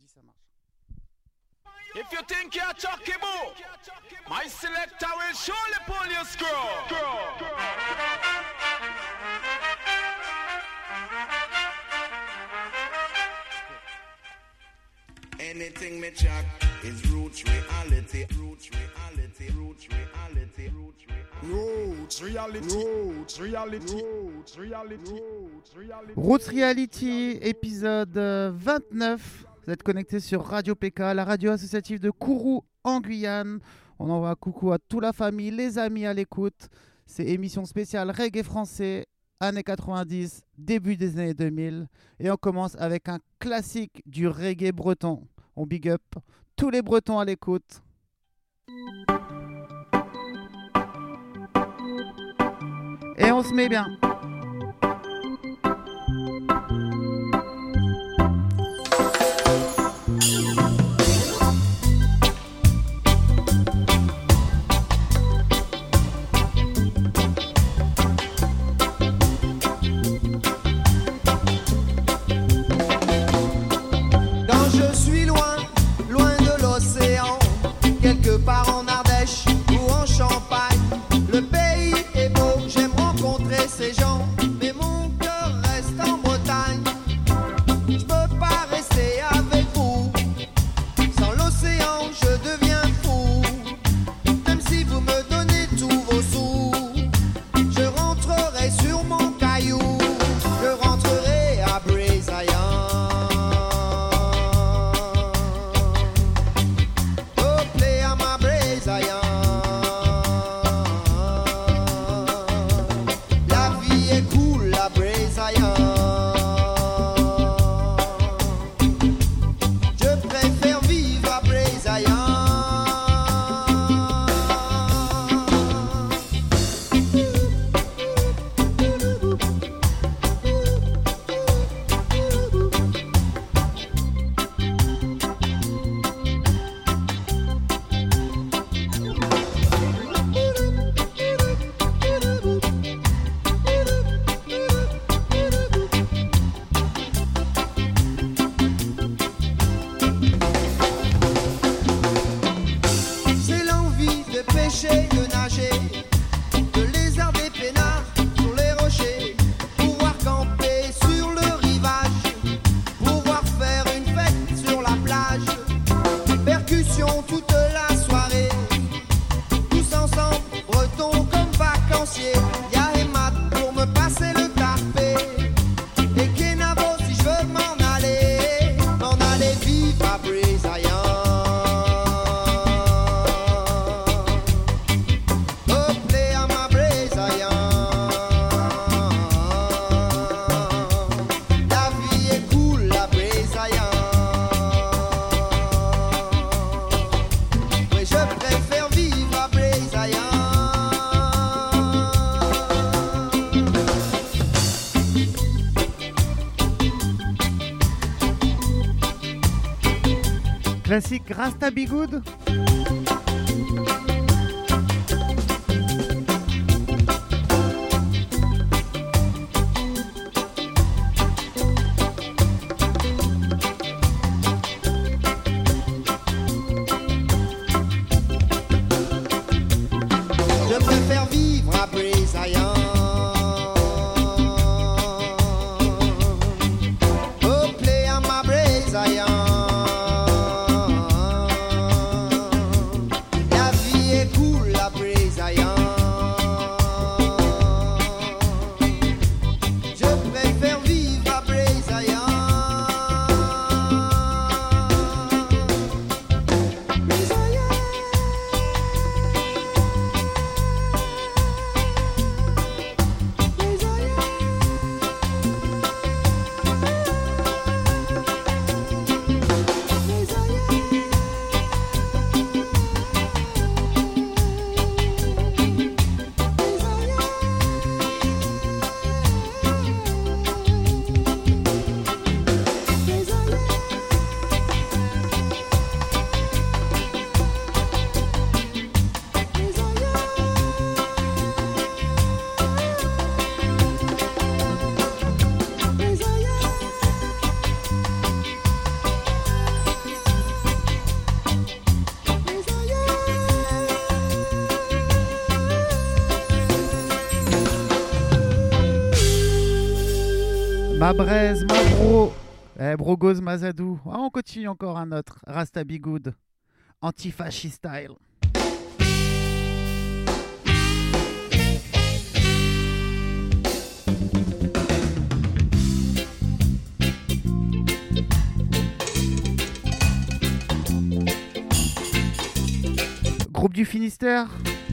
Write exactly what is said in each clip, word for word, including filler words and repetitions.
ça marche. If you think you're Chucky Boo, my selector will surely pull your screw. Anything me chuck is roots reality, roots reality, roots reality, roots reality, Roots Reality, Roots Reality, Roots Reality, Roots Reality. Roots Reality, épisode vingt-neuf. Vous êtes connectés sur Radio P K, la radio associative de Kourou en Guyane. On envoie un coucou à toute la famille, les amis à l'écoute. C'est émission spéciale reggae français, années quatre-vingt-dix, début des années deux mille. Et on commence avec un classique du reggae breton. On big up tous les Bretons à l'écoute. Et on se met bien. En Ardèche ou en Champagne, le pays est beau, j'aime rencontrer ces gens, mais mon cœur reste en Bretagne. Je peux pas rester avec vous, sans l'océan je deviens fou. Même si vous me donnez tous vos sous, je rentrerai sur mon caillou, je rentrerai à Brésaillan. Classique Rasta Be Good. Je préfère vivre à Brésaillan. Oh, play à ma Brésaillan. Ma braise, ma bro. Eh, Brogoz Mazadou. Ah, on continue encore un autre. Rasta Be Good. Anti-fascist style. Groupe du Finistère.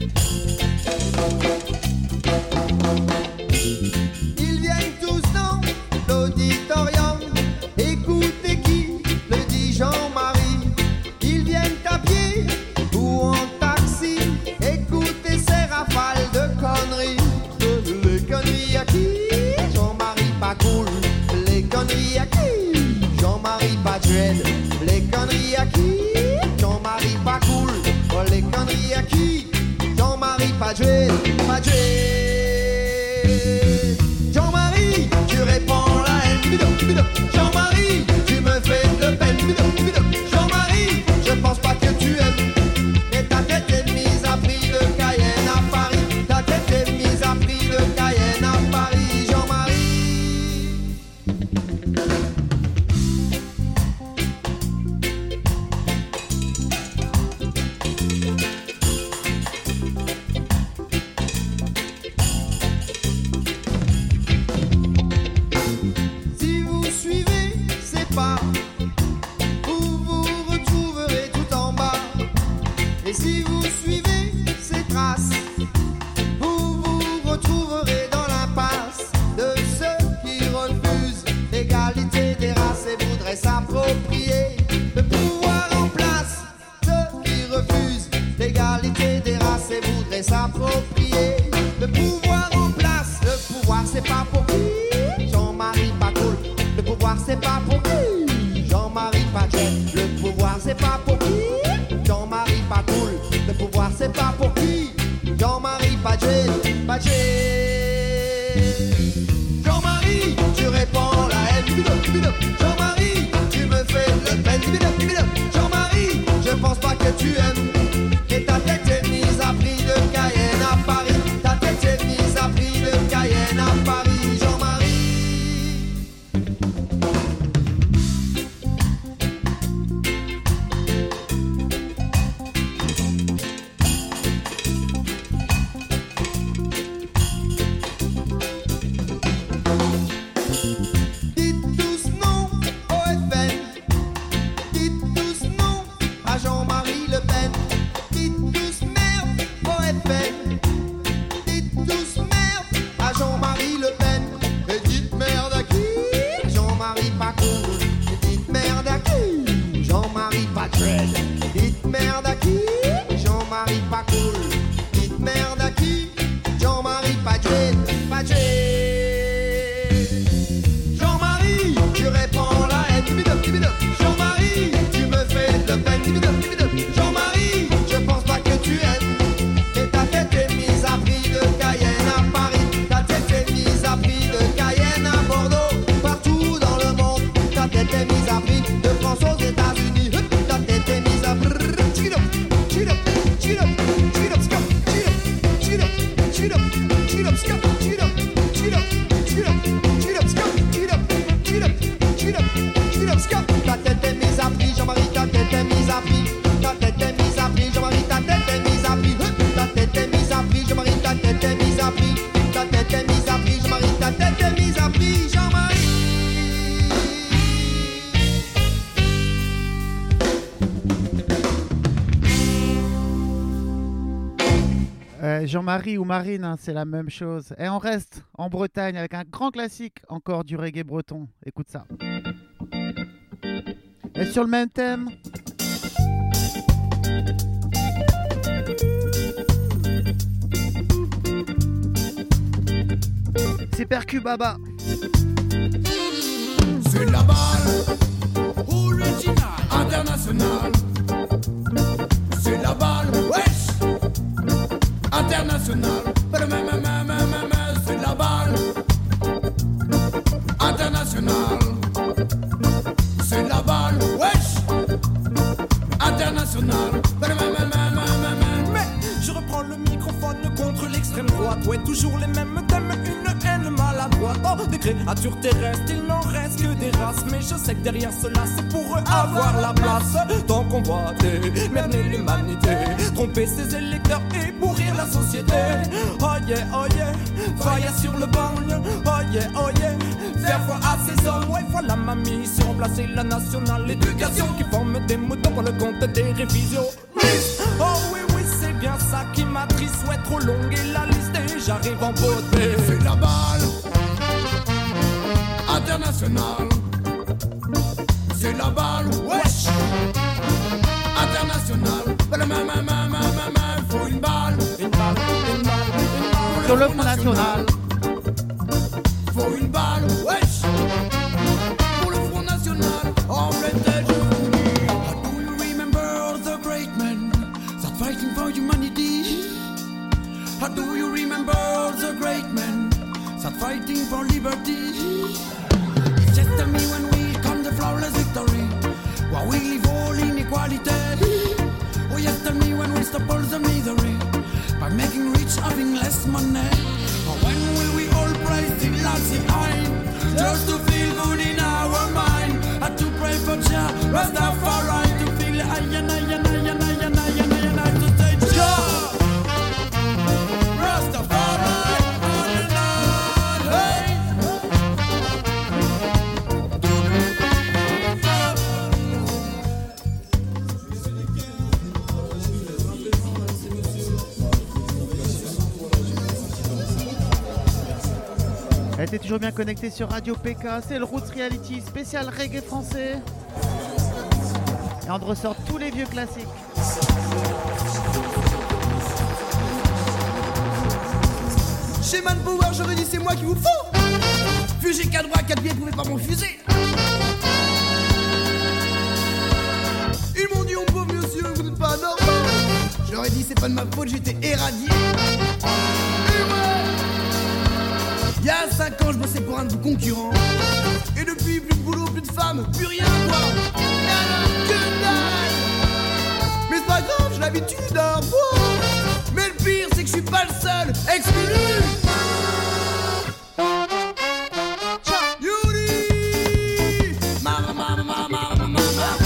Ils viennent tous dans l'auditorium. Écoutez qui le dit Jean-Marie. Ils viennent à pied ou en taxi. Écoutez ces rafales de conneries. Les conneries à qui? Jean-Marie pas cool. Les conneries à qui? Jean-Marie pas dread. Les conneries à qui? Jean-Marie pas cool. Oh, les conneries à qui? Jean-Marie pas dread. Pas dread. Jean-Marie, tu réponds la haine. Jean-Marie, tu me fais de peine. Jean-Marie, je pense pas que tu aimes. Et ta tête est mise à prix de Cayenne à Paris. Ta tête est mise à prix de Cayenne à Paris. Jean-Marie. Si vous suivez ces pas, vous vous retrouverez tout en bas. Et si vous suivez ces traces, vous vous retrouverez dans l'impasse de ceux qui refusent l'égalité des races et voudraient s'approprier le pouvoir en place. Ceux qui refusent l'égalité des races et voudraient s'approprier le pouvoir en place. Le pouvoir c'est pas pour qui? Jean-Marie pas cool. Le pouvoir c'est pas pour qui? Jean-Marie pas jet. Le pouvoir c'est pas pour qui? Jean-Marie pas cool. Le pouvoir c'est pas pour qui? Jean-Marie pas jet. Pas jet. Jean-Marie, tu réponds la haine. Jean-Marie, tu me fais de peine. Jean-Marie, je pense pas que tu aimes. Et ta tête est mise à prix de Cayenne à Paris. Ta tête est mise à prix de Cayenne à Paris. Jean-Marie. Dites tous non au F N. Dites tous non à Jean-Marie Le Pen. Dites tous merde au F N. Dites tous merde à Jean-Marie Le Pen. Et dites merde à qui? Jean-Marie pas cool. Et dites merde à qui? Jean-Marie pas dread. Dites merde à qui? Jean-Marie pas cool. Dites merde à qui? Jean-Marie pas dread. Pas dread. Jean-Marie, tu réponds la haine. Jean-Marie, tu me fais de peine. Jean-Marie, je pense pas que tu aimes. Et ta tête est mise à prix de Cayenne à Paris. Ta tête est mise à prix de Cayenne à Bordeaux. Partout dans le monde, ta tête est mise à prix de France aux États-Unis. Ta tête est mise à prix. Cheat up, cheat up, cheat up, cheat up, scum, cheat up, cheat up, cheat up, cheat up, scum, cheat up, cheat up, cheat up, cheat up, scum, cheat up, cheat up, cheat up, cheat up, scum. Ta tête est mise à prix, Jean-Marie, ta tête est mise à prix. Ta tête est mise à prix, Jean-Marie, ta tête est mise à prix. Ta tête est mise à prix, Jean-Marie, ta tête est mise à prix. Ta tête est mise à prix, Jean-Marie, ta tête est mise à prix, Jean-Marie. Euh, Jean-Marie ou Marine, hein, c'est la même chose. Et on reste en Bretagne avec un grand classique encore du reggae breton. Écoute ça. Et sur le même thème. C'est Percu Baba. C'est la balle original international. C'est la balle, wesh, international. C'est la balle international. C'est la balle, wesh, international. Mais je reprends le microphone contre l'extrême droite. Ouais, toujours les mêmes thèmes, une haine maladroite. Oh, des Des créatures terrestres, il n'en reste que des races. Mais je sais que derrière cela, c'est pour eux avoir la place. Tant qu'on voit merner l'humanité, tromper ses électeurs et pourrir la société. Oh yeah, oh yeah, faille sur le banlieue. Oh yeah, oh yeah, faire foi à ces hommes. Ouais, voilà ma mission, remplacer la nationale, l'éducation qui forme des moutons pour le compte des révisions. Oh oui, oui, c'est bien ça qui m'attriste. Ouais, trop longue et la liste et j'arrive en beauté. C'est la balle internationale. C'est la balle, wesh, internationale. Main, main, main, main, main, main, faut une balle, une balle, une balle, une balle. Sur le Front National. Faut une balle, wesh, pour le Front National. En pleine tête, je vous dis. How do you remember the great men that fighting for humanity? How do you remember the great men that fighting for liberty? Just tell me when we come the flawless victory, while we live all inequality. Oh yes, tell me when we stop all the misery by making rich having less money. Or when will we all praise the Lord's behind, just to feel good in our mind, and to pray for Jah Rastafari to feel I and I and I and I and I and I and I to say Jah Rastafari on and on, hey. Elle était toujours bien connectée sur Radio P K, c'est le Roots Reality spécial reggae français. Et on ressort tous les vieux classiques. Chez Manpower, je redis, c'est moi qui vous faut. Fusée quatre bras, quatre pieds, pouvez pas m'en fuser. Ils m'ont dit, on pauvre monsieur, vous n'êtes pas normal. Je leur ai dit, c'est pas de ma faute, j'étais éradié. Et ouais, il y a cinq ans, je bossais pour un de vos concurrents. Et depuis, plus de boulot, plus de femmes, plus rien, quoi. Nada, que dalle. Mais c'est pas grave, j'ai l'habitude, hein, wow. Mais le pire, c'est que je suis pas le seul exclu. Yuri, mama, mama, mama, mama, mama.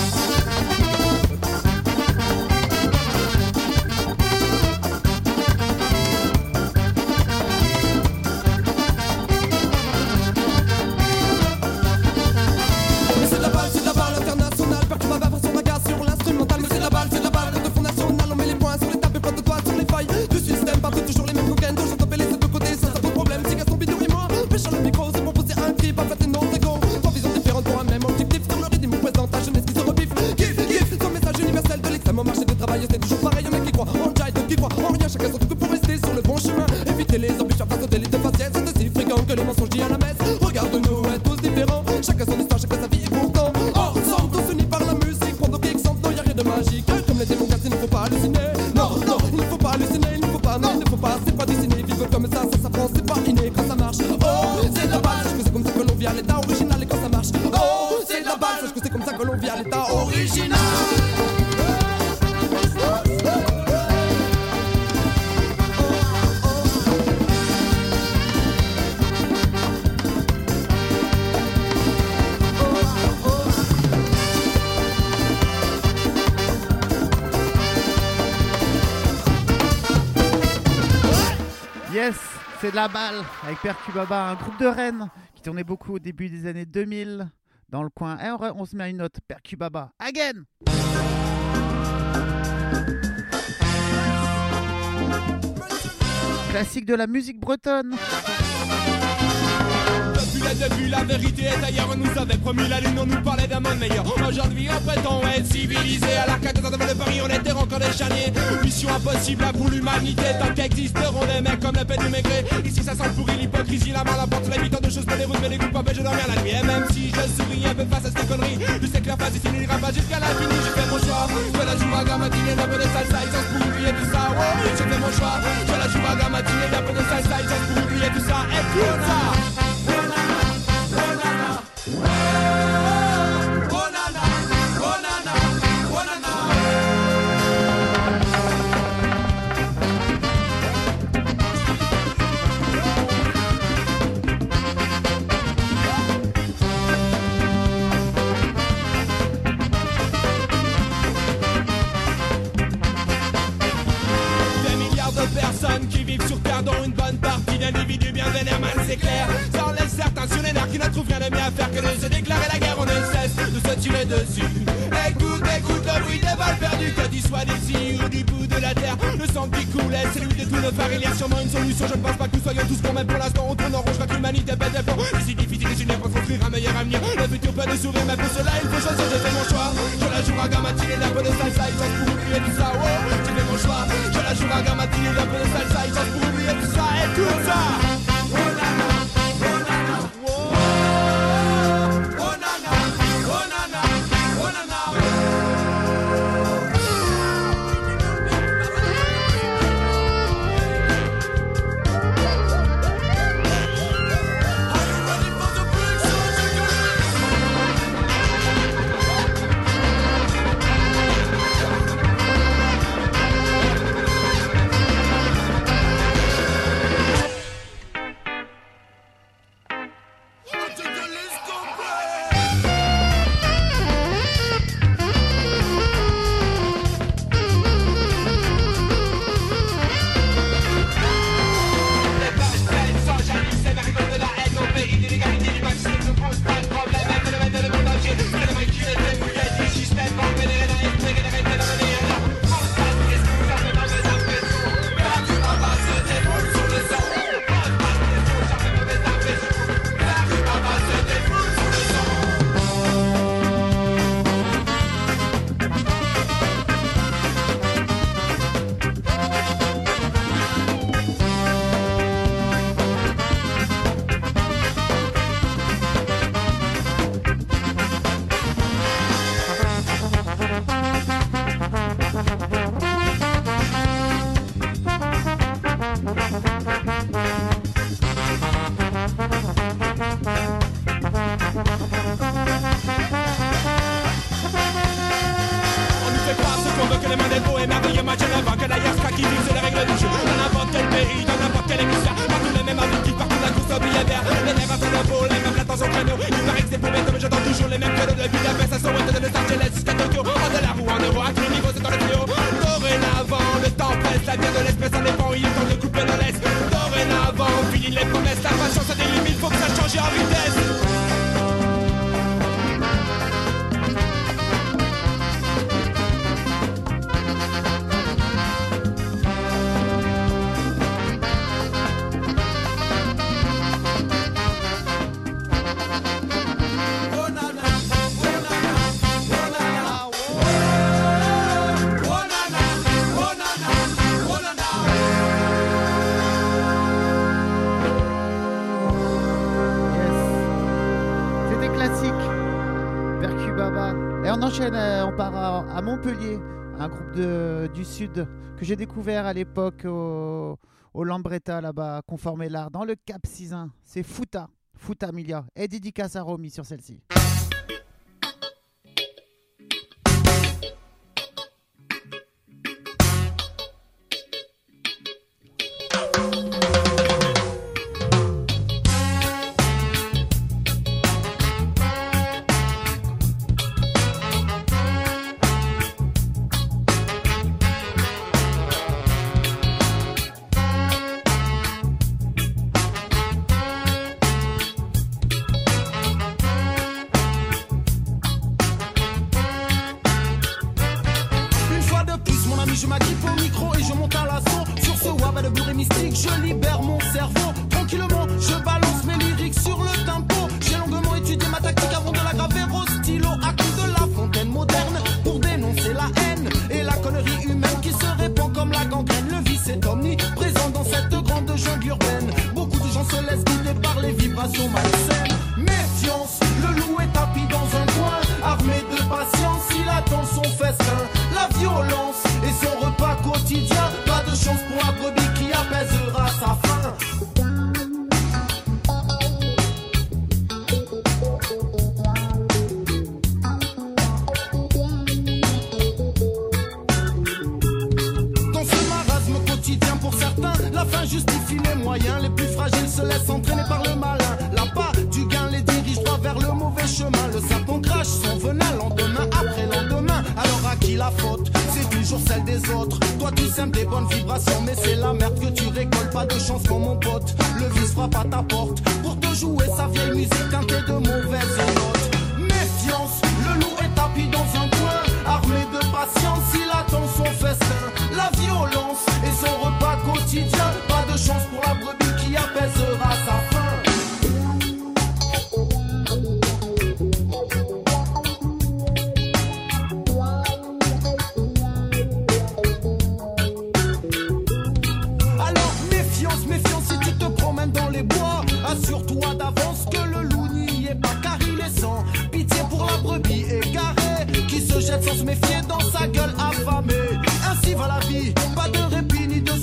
Mais c'est de la balle, c'est de la balle internationale. Peur que ma bave son regard sur l'instrumental. Mais c'est de la balle, c'est de la balle de Front National. On met les points sur les tables et pas de doigts sur les failles du système. Partout toujours les mêmes coquins. Toujours taper les deux côtés sans avoir de problème. Si Gaston Bidou et moi pêchons le micro, c'est pour poser un cri. Pas flatter nos égos. Trois visions différentes pour un même objectif. Sur le rythme, présente ta jeunesse qui se rebiffe. Kiff, kiff, son message universel de l'extrême au marché de travail. C'est toujours pareil, un mec qui croit en Jai, d'autres qui croient en rien. Chacun son truc pour rester sur le bon chemin. Éviter les embûches face aux délites faciès. C'est aussi fréquent que les mensonges dits à la messe. Regarde-nous, on est tous différents. Chacun son histoire, chacun sa vie et pourtant ensemble, tous unis par la musique. Pendant qu'ils sentent, non, y'a rien de magique. Comme les démons, il ne faut pas halluciner. Non, non, il ne faut pas halluciner. Il ne faut pas, non, il ne faut pas, c'est pas dessiné. Vivre comme ça, ça s'apprend, c'est pas inné quand ça marche. Oh, c'est de la balle, sache que c'est comme ça que l'on vit à l'état original et quand ça marche. Oh, c'est de la balle, sache que c'est comme ça que l'on vit à l'état original. Yes, c'est de la balle avec Percubaba, un groupe de Rennes qui tournait beaucoup au début des années deux mille dans le coin. Et on, re- on se met à une note, Percubaba, again. Classique de la musique bretonne. Depuis le début, la vérité est ailleurs. On nous avait promis la lune, on nous parlait d'un monde meilleur. Aujourd'hui, on prétend être civilisé. À l'arcade de de Paris, on était encore des charniers. Mission impossible pour l'humanité. Tant qu'existeront des mecs comme le pète du Maigret. Ici, ça sent le pourri, l'hypocrisie, la malamporte, les huit ans de choses, mais les routes, mais les groupes, je dormir la nuit. Et même si je souris un peu face à ces conneries, je sais que la phase ici n'ira pas jusqu'à l'infini. Je fais mon choix, je la joue à gamatiner, un peu de salsa, ils ont pour oublier tout ça. Ouais, je fais mon choix, je la joue à gamatiner, un peu de salsa, ils ont pour oublier tout ça. Écoute ça. tirer dessus. Écoute, écoute le bruit des balles perdues, que tu sois d'ici ou du bout de la terre. Le sang qui coulait, c'est lui de tout le phare. Il y a sûrement une solution, je ne pense pas que nous soyons tous bons. Même pour l'instant, on tourne en rouge quand l'humanité pète des plombs. C'est si difficile de s'unir pour construire un meilleur avenir. Le futur peut nous sourire, mais pour cela, il faut choisir. J'ai fait mon choix. Je la joue à gamatine, un peu de salsa, il chance pour oublier tout ça. Oh, j'ai fait mon choix. Je la joue à gamatine, un peu de salsa, il chance pour oublier tout ça. Et tout ça. Oh la la, oh la la, oh, oh na na, oh na na, oh na na. On part à, à Montpellier, un groupe de, du Sud que j'ai découvert à l'époque au, au Lambretta, là-bas, conformé l'art, dans le Cap Sizun. C'est Fouta, Fouta Milia. Et dédicace à Romy sur celle-ci. Je m'agrippe au micro et je monte à l'assaut. Sur ce web de bourré mystique, je libère mon cerveau. Tranquillement, je balance mes lyriques sur le tempo. J'ai longuement étudié ma tactique avant de la graver au stylo. À coup de la fontaine moderne pour dénoncer la haine et la connerie humaine qui se répand comme la gangrène. Le vice est omniprésent dans cette grande jungle urbaine. Beaucoup de gens se laissent guider par les vibrations malsaines. Méfiance, le loup est tapis dans un coin, armé de patience, il attend son festin. La violence et son repas quotidien, pas de chance pour la brebis qui apaisera sa faim. Dans ce marasme quotidien pour certains, la faim justifie les moyens. Les plus fragiles se laissent entraîner par le malin. L'appât du gain les dirige droit vers le mauvais chemin. Le serpent crache son venin lendemain après lendemain. Alors à qui la faute? C'est toujours celle des autres. Toi tu sèmes des bonnes vibrations, mais c'est la merde que tu récoltes. Pas de chance pour mon pote. Le vice frappe à ta porte pour te jouer sa vieille musique teintée de mauvaises notes. Méfiance, le loup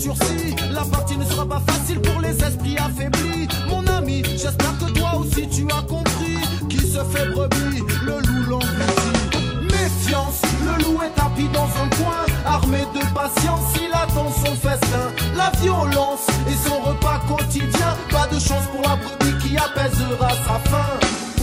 sursis. La partie ne sera pas facile pour les esprits affaiblis. Mon ami, j'espère que toi aussi tu as compris. Qui se fait brebis, le loup l'engloutit. Méfiance, le loup est tapis dans un coin. Armé de patience, il attend son festin. La violence est son repas quotidien. Pas de chance pour la brebis qui apaisera sa faim.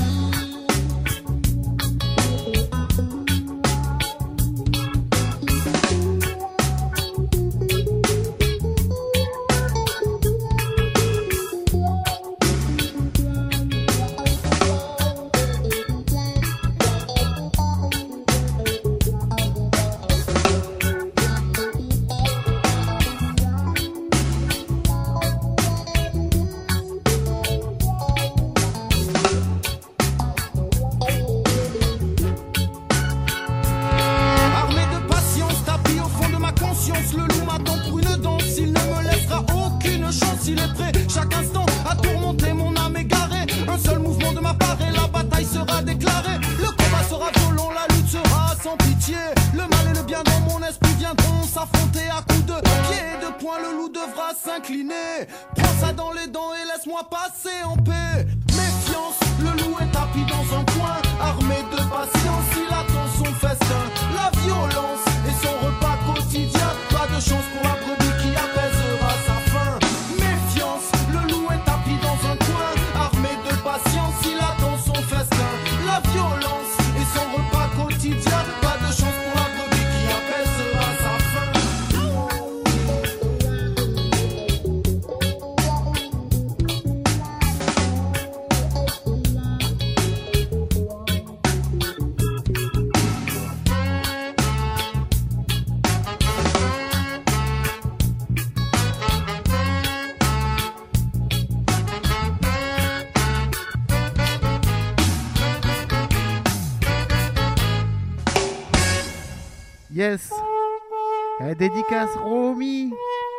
Yes. La dédicace Romy.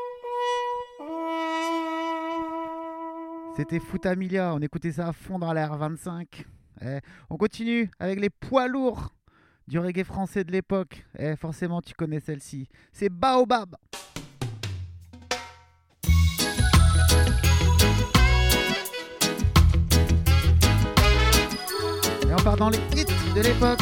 C'était Foutamilia, on écoutait ça à fond dans la R vingt-cinq. Eh, on continue avec les poids lourds du reggae français de l'époque. Eh, forcément tu connais celle-ci. C'est Baobab. Et on part dans les hits de l'époque.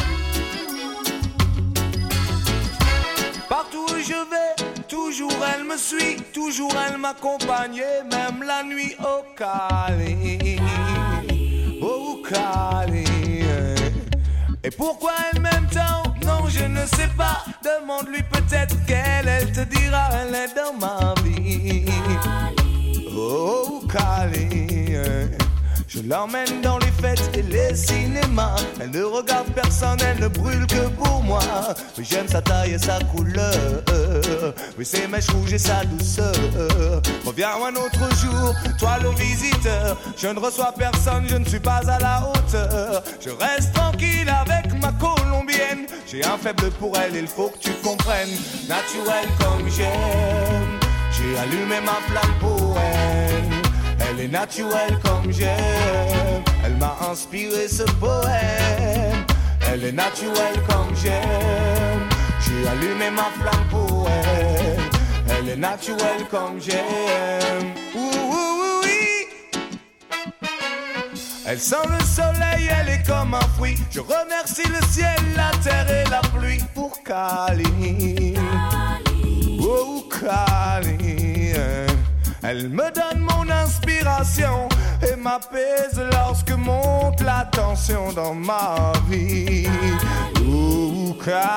Partout où je vais, toujours elle me suit, toujours elle m'accompagne, même la nuit au Cali, au Cali. Et pourquoi elle m'aime tant? Non, je ne sais pas. Demande-lui peut-être qu'elle, elle te dira, elle est dans ma vie. Oh Cali. Je l'emmène dans les fêtes et les cinémas. Elle ne regarde personne, elle ne brûle que pour moi. Mais j'aime sa taille et sa couleur. Oui, ses mèches rouges et sa douceur. Reviens un autre jour, toi le visiteur. Je ne reçois personne, je ne suis pas à la hauteur. Je reste tranquille avec ma colombienne. J'ai un faible pour elle, il faut que tu comprennes. Naturelle comme j'aime, j'ai allumé ma flamme pour elle. Elle est naturelle comme j'aime. Elle m'a inspiré ce poème. Elle est naturelle comme j'aime. J'ai allumé ma flamme pour elle. Elle est naturelle comme j'aime. Ouh, ouh, oui. Elle sent le soleil, elle est comme un fruit. Je remercie le ciel, la terre et la pluie pour Cali. Oh Cali. Elle me donne mon inspiration et m'apaise lorsque monte la tension dans ma vie. Ouh,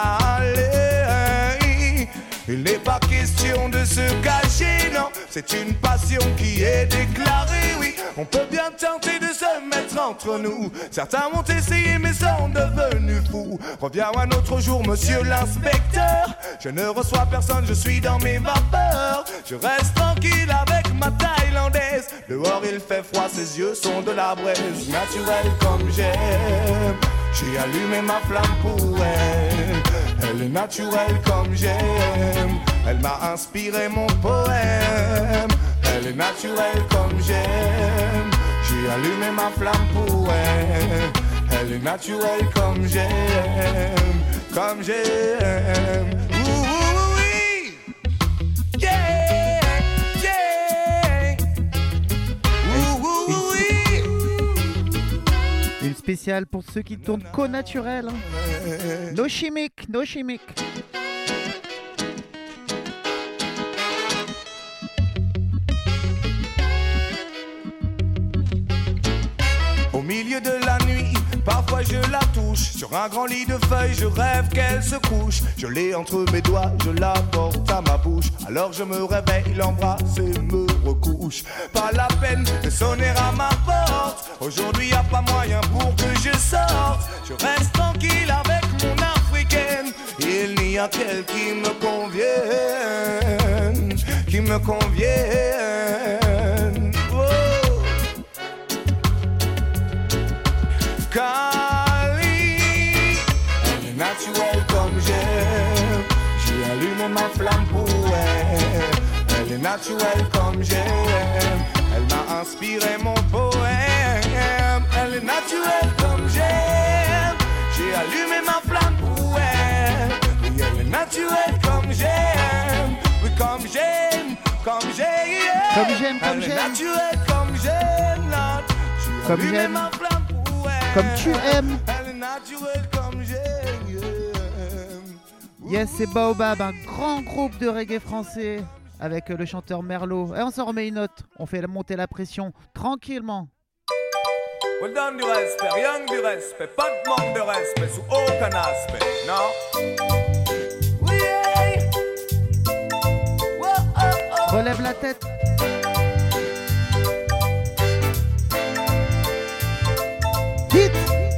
Calais, il n'est pas question de se cacher, non. C'est une passion qui est déclarée, oui. On peut bien tenter de se mettre entre nous. Certains ont essayé mais sont devenus fous. Reviens un autre jour, monsieur l'inspecteur. Je ne reçois personne, je suis dans mes vapeurs. Je reste tranquille avec ma thaïlandaise. Dehors il fait froid, ses yeux sont de la braise. Naturelle comme j'aime, j'ai allumé ma flamme pour elle. Elle est naturelle comme j'aime. Elle m'a inspiré mon poème. Elle est naturelle comme j'aime. J'ai allumé ma flamme pour elle. Elle est naturelle comme j'aime. Comme j'aime. Ouh, ouh, oui. Yeah. spécial pour ceux qui tournent qu'au naturel. Hein. No chimique, no chimique. Au milieu de la nuit, parfois je la touche. Sur un grand lit de feuilles, je rêve qu'elle se couche. Je l'ai entre mes doigts, je la porte à ma bouche. Alors je me réveille, l'embrasse et me recouche. Pas la peine de sonner à ma porte. Aujourd'hui y a pas moyen pour que je sorte. Je reste tranquille avec mon africaine. Il n'y a qu'elle qui me convienne, qui me convienne. Oh. Cali, elle est naturelle comme j'aime. J'ai allumé ma flamme pour elle. Elle est naturelle comme j'aime. Elle m'a inspiré mon poème. Elle est naturelle comme j'aime. J'ai allumé ma flamme pour elle. Oui, elle est naturelle comme j'aime. Oui, comme j'aime, comme j'aime. Comme j'aime, comme Elle est j'aime. naturelle comme j'aime. J'ai Comme allumé j'aime. ma flamme pour elle. Comme tu aimes. Elle est naturelle comme j'aime. Yes, c'est Baobab, un grand groupe de reggae français avec le chanteur Merlot. Et on s'en remet une note, on fait monter la pression tranquillement. On donne du respect, rien que du respect, pas de manque de respect sous aucun aspect, non? Oui, hey. Oh, oh, oh. Relève la tête. Vite.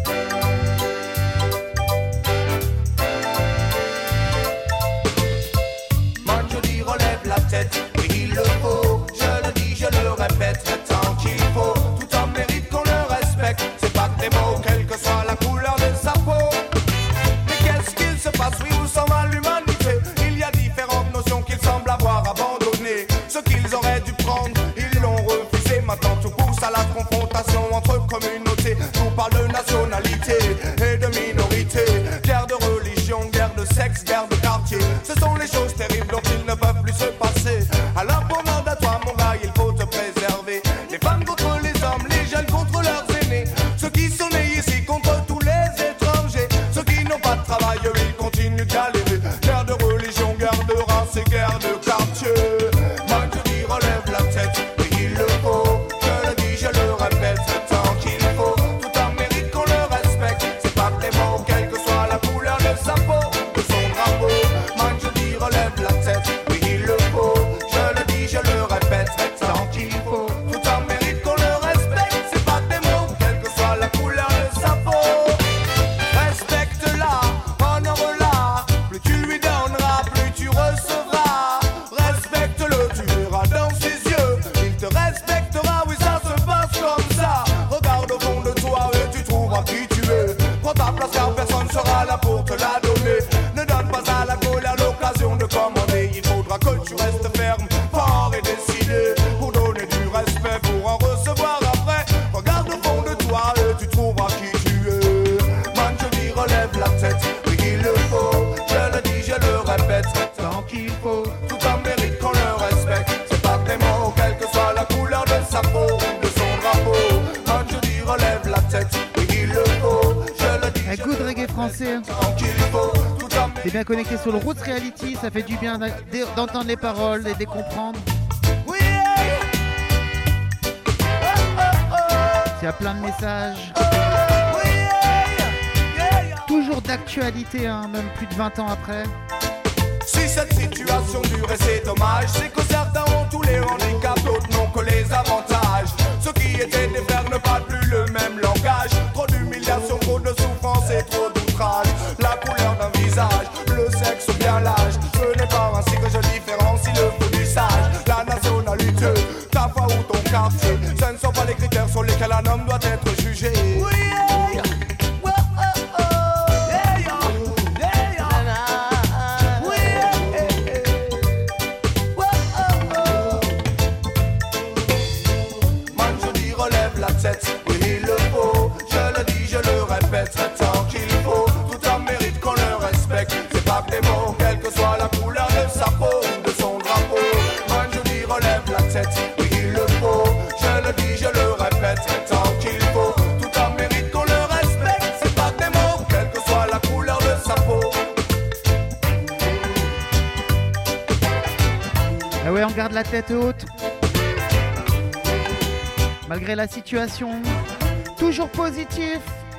Man, je dis relève la tête, oui il le faut. Je le dis, je le répète, tant qu'il faut. Tout en mérite qu'on le respecte. C'est pas que des mots, quelle que soit la couleur de sa peau. Mais qu'est-ce qu'il se passe, oui, où s'en va l'humanité? Il y a différentes notions qu'ils semblent avoir abandonnées. Ce qu'ils auraient dû prendre, ils l'ont refusé. Maintenant tout pousse à la confrontation entre communautés. Tout parle de nationalité et de minorité. Guerre de religion, guerre de sexe, guerre de quartier. Ce sont les choses terribles dont ils ne peuvent plus se passer. Alors demande à toi mon gars, il faut te préserver. Les femmes contre les hommes, les jeunes contre leurs aînés. Ceux qui sont nés ici contre tous les étrangers. Ceux qui n'ont pas de travail, eux, ils continuent de galérer. Guerre de religion, guerre de race et guerre de quartier. Moi je dis relève la tête, oui il le faut. Je le dis, je le répète, tant qu'il faut. Tout en mérite qu'on le respecte. C'est pas que des mots, quelle que soit la couleur de sa peau, de son drapeau. Moi je dis relève la tête, oui il le faut. Je le dis, je le répète, tant qu'il faut. Tout en mérite qu'on le respecte. C'est pas que des mots, quelle que soit la couleur de sa peau. Respecte-la, honore-la. Plus tu lui donneras, plus tu recevras. Respecte-le, tu verras dans ses yeux. Il te respectera, oui ça se passe comme ça. Regarde au fond de toi et tu trouveras qui tu es. Prends ta place car personne sera là pour te la donner. Ne donne pas à la colère l'occasion de commander. Il faudra que tu restes ferme, fort et décidé. Pour donner du respect, pour en recevoir après. Regarde au fond de toi et tu trouveras qui tu es. Man, je dis relève la tête, oui il le faut. Je le dis, je le répète, tant qu'il faut. Tout en mérite qu'on le respecte. C'est pas des mots, quelle que soit la couleur de sa peau, de son drapeau. Man, je dis relève la tête, oui il le faut. Je le dis, Un je good reggae français. tant qu'il faut. Tout en T'es bien connecté sur le Roots Reality, ça fait du bien d'a- d'entendre les paroles et de les comprendre. oui, hey. Oh, oh, oh. Il y a plein de messages. Oui, hey. Yeah, yeah. Toujours d'actualité, hein, même plus de vingt ans après. Si cette situation dure et c'est dommage, c'est que certains ont tous les handicaps, d'autres n'ont que les avantages. Ceux qui étaient des frères ne parlent plus le même langage. Trop d'humiliation, trop de souffrance et trop d'outrage. La couleur d'un visage, le sexe ou bien l'âge. Ce n'est pas ainsi que je différencie le feu du sage. La nationalité, ta foi ou ton quartier, ce ne sont pas les critères sur lesquels un homme doit être jugé. Oui, hey. Oh, oh, oh. Yeah, yeah. Yeah, yeah. Oui, hey, hey. Oh, oh, oh. Man, je dis relève la tête, oui il le faut. Je le dis, je le répète, tant qu'il faut. Tout en mérite qu'on le respecte. C'est pas que des mots, quelle que soit la couleur de sa peau, de son drapeau. Man, je dis relève la tête, oui il le faut. Je le dis, je le répète, tant qu'il faut. Tout en Ouais, on garde la tête haute. Malgré la situation, toujours positif.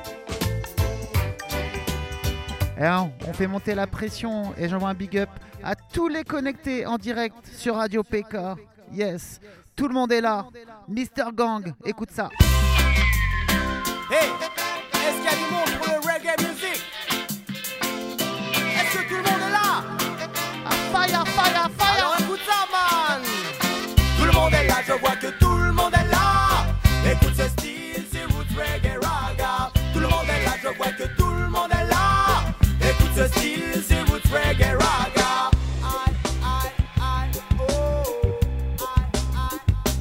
Et on fait monter la pression et j'envoie un big up à tous les connectés en direct sur Radio P K. Yes, tout le monde est là. Mister Gang, écoute ça. Hey, est-ce qu'il y a du monde pour le reggae music? Est-ce que tout le monde est là? Ah, fire, fire, fire. Alors écoute ça, man. Tout le monde est là, je vois que tout le monde est là. Écoute ce style, c'est roots reggae raga. Tout le monde est là, je vois que tout le monde est là. Écoute ce style, c'est roots reggae raga. Aïe, aïe, aïe, oh. Aïe,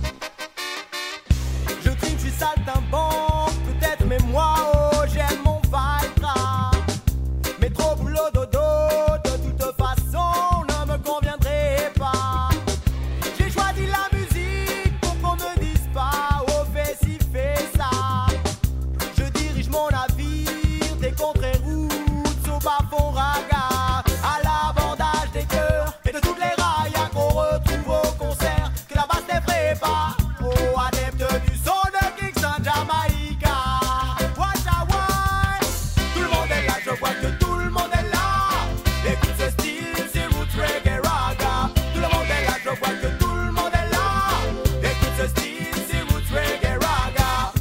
aïe. Je trime, je suis saltimbanque, peut-être, mais moi, oh, j'aime mon vibe rap. Mais trop boulot dodo, de toute façon, ne me conviendrait pas. J'ai choisi la musique pour qu'on me dise pas, oh, fais ci, fais ça. Je dirige mon navire des contrées routes au bas-fond raga, à l'abordage des cœurs et de toutes les raillas qu'on retrouve au concert, que la basse n'effraie pas. Oh, adepte du son de Kingston, Jamaïca. Watch out, why? Tout le monde est là, je vois que tout le monde est là. Écoute ce style, c'est roots reggae raga. Tout le monde est là, je vois que tout le monde est là. Écoute ce style, c'est roots reggae raga.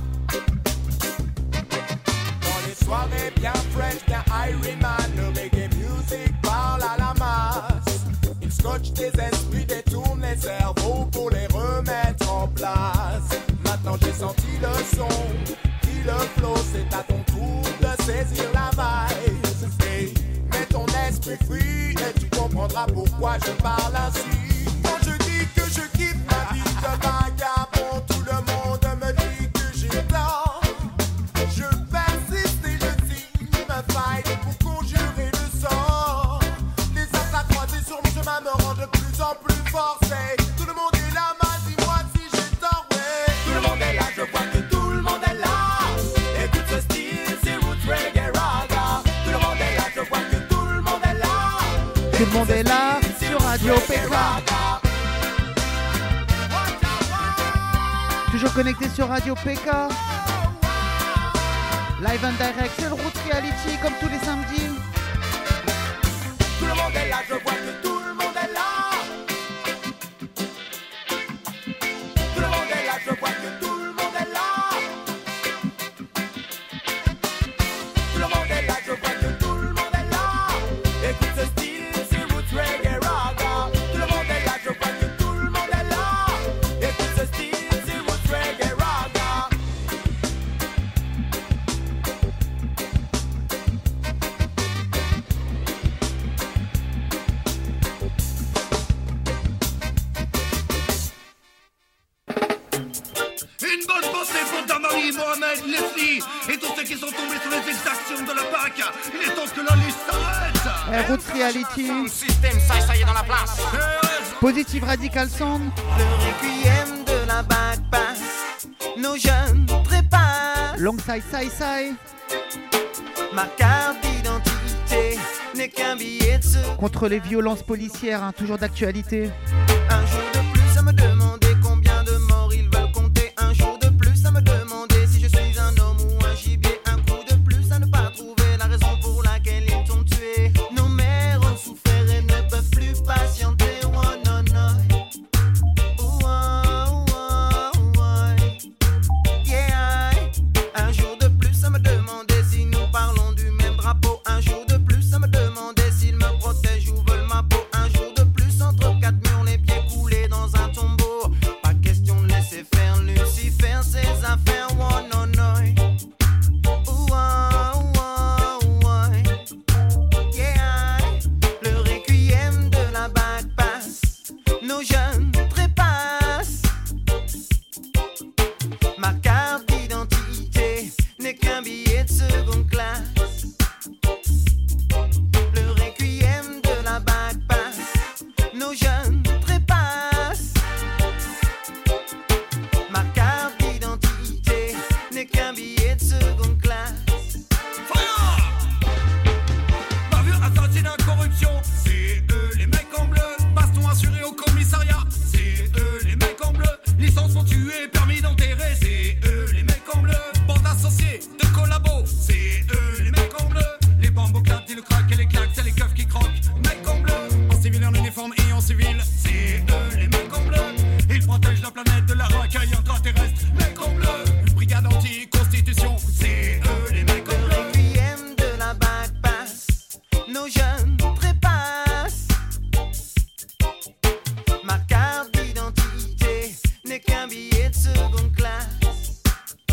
Dans les soirées bien fresh, bien Ironman, le reggae music parle à la masse. Il scotche tes esprits, détourne les cerveaux pour les remettre en place. Maintenant j'ai senti le son, puis le flow, c'est à ton tour de saisir la vibe. Hey, mets ton esprit free et tu comprendras pourquoi je parle ainsi. Quand je dis que je kiffe ma vie de vagabond, tout le monde me dit que j'ai tort. Je persiste et je signe ma faille pour conjurer le sort. Les attaques croisées sur mon chemin me rendent de plus en plus forcé. Tout le monde est là, man, dis-moi si j'ai tort, ouais. Tout le monde est là, je vois que tout le monde est là. Écoute ce style, c'est roots reggae raga. Tout le monde est là, je vois que tout le monde est là. Tout le monde est là sur Radio P K. Toujours connecté sur Radio P K. Live and direct, c'est le Roots Reality comme tous les samedis. Tout le monde est là, je vois que tout le monde est là. Tout le monde est là, je vois que tout le monde est là. Tout le monde est là, je vois que tout le monde est là. Écoute ce style, c'est roots reggae raga. Tout le monde est là, je vois que tout le monde est là. Écoute ce style, c'est roots reggae raga. Une bonne pensée pour Damari, Mohamed, Leslie et tous ceux qui sont tombés sous les exactions de la P A C. Il est temps que la liste s'arrête. Eh, Roots Reality. Système, ça, ça y est dans la place. Positive Radical Sound. Le requiem de la backpass, nos jeunes trépassent. Longside Sai Sai. Ma carte d'identité n'est qu'un billet de secours. Contre les violences policières, hein, toujours d'actualité. Un jour de plus à me demander combien de morts ils veulent compter. Un jour de plus à me demander si je suis un homme ou un gibier. Un coup de plus à ne pas trouver la raison pour laquelle ils t'ont tué. Nos mères ont souffert et ne peuvent plus patienter. Oh non non. Oh, oh, oh, oh. Yeah. Un jour de plus à me demander si nous parlons du même drapeau. Un jour de plus à me demander s'ils me protègent ou veulent ma peau. Un jour de plus entre quatre murs, les pieds coulés dans nos jeunes trépassent. Ma carte d'identité n'est qu'un billet de seconde classe.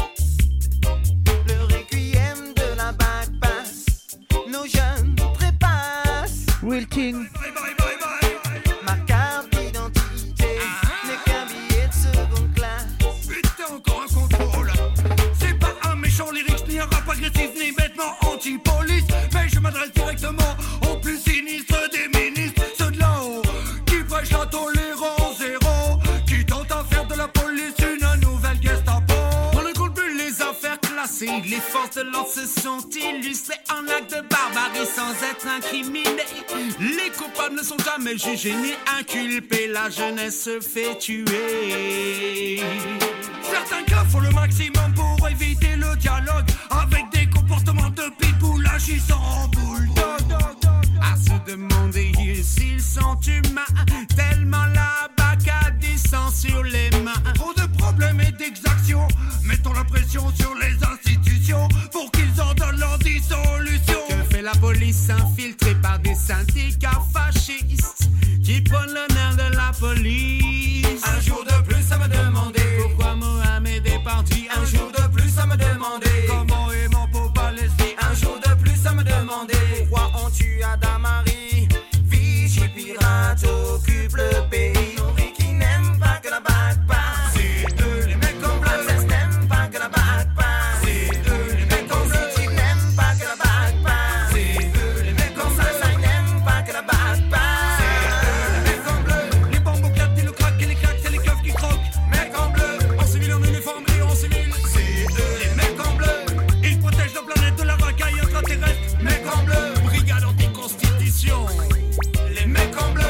Le requiem de la bague passe. Nos jeunes trépassent. Real King. Ma carte d'identité n'est qu'un billet de seconde classe. Putain, encore un contrôle. C'est pas un méchant lyrics, ni un rap agressif, ni bêtement anti-police. Mais je m'adresse directement aux plus sinistres des ministres. Ceux de là-haut, qui prêchent la tolérance zéro, qui tentent à faire de la police une nouvelle Gestapo. On ne compte plus les affaires classées. Les forces de l'ordre se sont illustrées en actes de barbarie sans être incriminés. Les coupables ne sont jamais jugés ni inculpés. La jeunesse se fait tuer. Certains cas font le maximum pour éviter le dialogue, avec des comportements de pitbull agissant en bulldog. À se demander s'ils sont humains, tellement la bac a du sang sur les mains. Trop de problèmes et d'exactions, mettons la pression sur les institutions pour qu'ils en donnent leur dissolution. Que fait la police infiltrée par des syndicats fascistes qui prennent l'honneur de la police? Un jour de plus à me demander pourquoi Mohamed est parti. Un jour de plus à me demander comment est mon pauvre Palestine. Un jour de plus à me demander pourquoi on tue Adamari. Vichy pirate occupe le pays. Nourri qui n'aime pas que la bague passe. C'est eux les mecs en bleu. Access n'aime pas que la bague passe. C'est eux les mecs en bleu. City n'aime pas que la bague passe. C'est eux les mecs en bleu. Sunshine n'aime pas que la bague passe. C'est eux les mecs en bleu. Les bambous claquent et le crack et les claques, c'est les keufs qui croquent. Mecs en bleu. En civil, en uniforme et en civil. C'est eux les mecs en bleu. Ils protègent la planète de la racaille extraterrestre. Mecs en bleu. Brigade anti-constitution. Les mecs en bleu.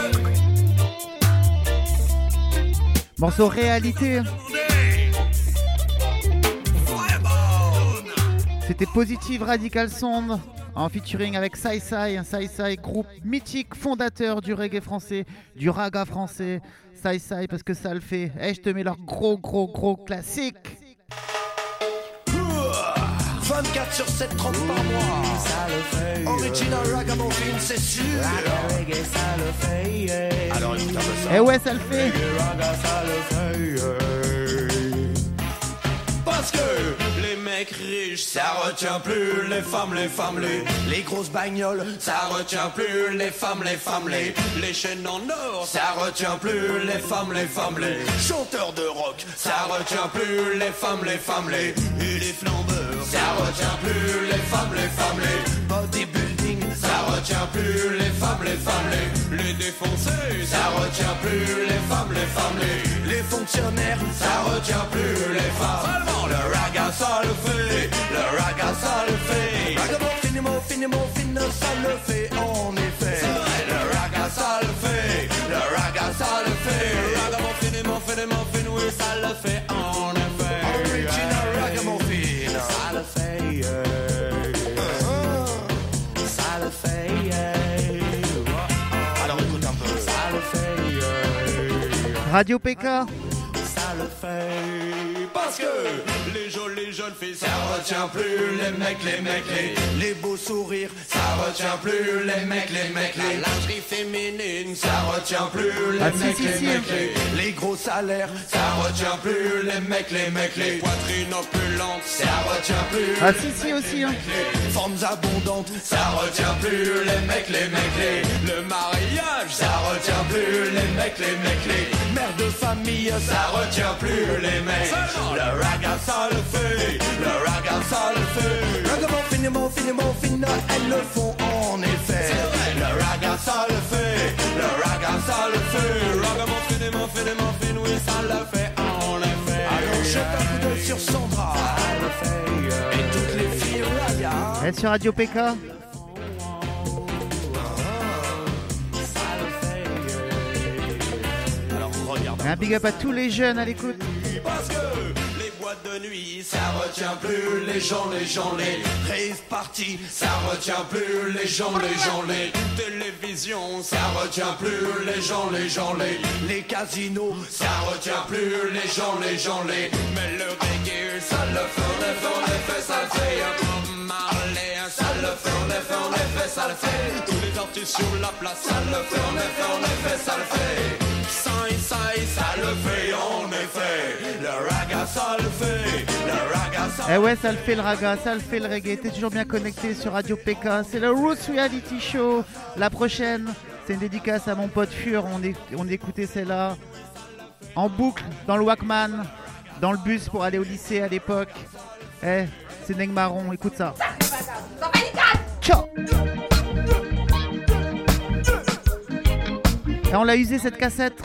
Morceau réalité. C'était Positive Radical Sound en featuring avec Sai Sai. Sai Sai, groupe mythique, fondateur du reggae français, du raga français. Sai Sai, parce que ça le fait. Eh, je te mets leur gros, gros, gros classique. vingt-quatre sur sept, trente par mois. Ça le fait. Original ragamuffin, c'est sûr. Reggae, ça le fait. Yeah. Alors écoute un peu ça. Eh ouais, ça le fait. Raga, ça le fait. Yeah. Parce que les mecs riches, ça retient plus les femmes, les femmes, les, les grosses bagnoles, ça retient plus les femmes, les femmes, les, les chaînes en or, ça retient plus les femmes, les femmes, les chanteurs de rock, ça retient plus les femmes, les femmes, les, et les flambeurs, ça retient plus les femmes, les femmes, les bodybuilding, ça retient plus les femmes, les femmes, les, les défoncés, ça retient plus les femmes, les femmes, les, les fonctionnaires, ça retient plus les femmes. Le raga ça le fait, le raga ça le fait. Ragamuffin, muffin, muffin, ça le fait en effet. Le raga ça le fait, le raga ça le fait. Ragamuffin, muffin, muffin, oui ça le fait en effet. Original ragamuffin, ça le fait, yeah. uh-huh. Ça le fait, yeah. Alors écoute un peu, ça le fait, yeah. Radio P K. Ça le fait parce que les jolies jeunes filles, ça retient plus les mecs, les mecs, les, les beaux sourires, ça retient plus les mecs, les mecs, les la lingerie féminine, ça retient plus les ah, mecs, si, les si, mecs, si. les, les gros salaires, ça retient plus les mecs, les mecs, les poitrines opulentes, ça retient plus Ah si si aussi hein. les formes abondantes, ça retient plus les mecs, les mecs, les le mariage, ça retient plus les mecs, les mecs, les mères de famille, ça retient plus les mecs. Le raga ça le fait, le raga ça le fait. Ragamuffin, muffin, muffin, elles le font en effet. Le raga ça le fait, le raga ça le fait. Ragamuffin, muffin, muffin, oui ça le fait en effet. Alors jette un coup d'œil sur Sandra, ça le fait. Et toutes les filles raga. Elle sur Radio P K. Un big up à tous les jeunes à l'écoute. Parce que les boîtes de nuit, ça retient plus les gens, les gens, les rave parties, ça retient plus les gens, les gens, les télévisions, ça retient plus les gens, les gens, les les casinos, ça retient plus les gens, les gens, les mais le reggae, ça le fait, le fait, le fait, ça le fait un peu Marley, ça le fait, le effet, en effet, ça le fait. Tous les artistes sur la place, ça le fait, en effet, en effet, ça le fait. Ça et ça et ça le fait, en effet. Le raga, ça le fait. Le raga, ça le fait. Eh ouais, ça le fait le raga, ça le fait le reggae. T'es toujours bien connecté sur Radio P K. C'est le Roots Reality Show. La prochaine, c'est une dédicace à mon pote Fur. On, est, on écoutait celle-là en boucle dans le Walkman, dans le bus pour aller au lycée à l'époque. Eh, c'est Neg Marron, écoute ça. Ciao. Et on l'a usé cette cassette.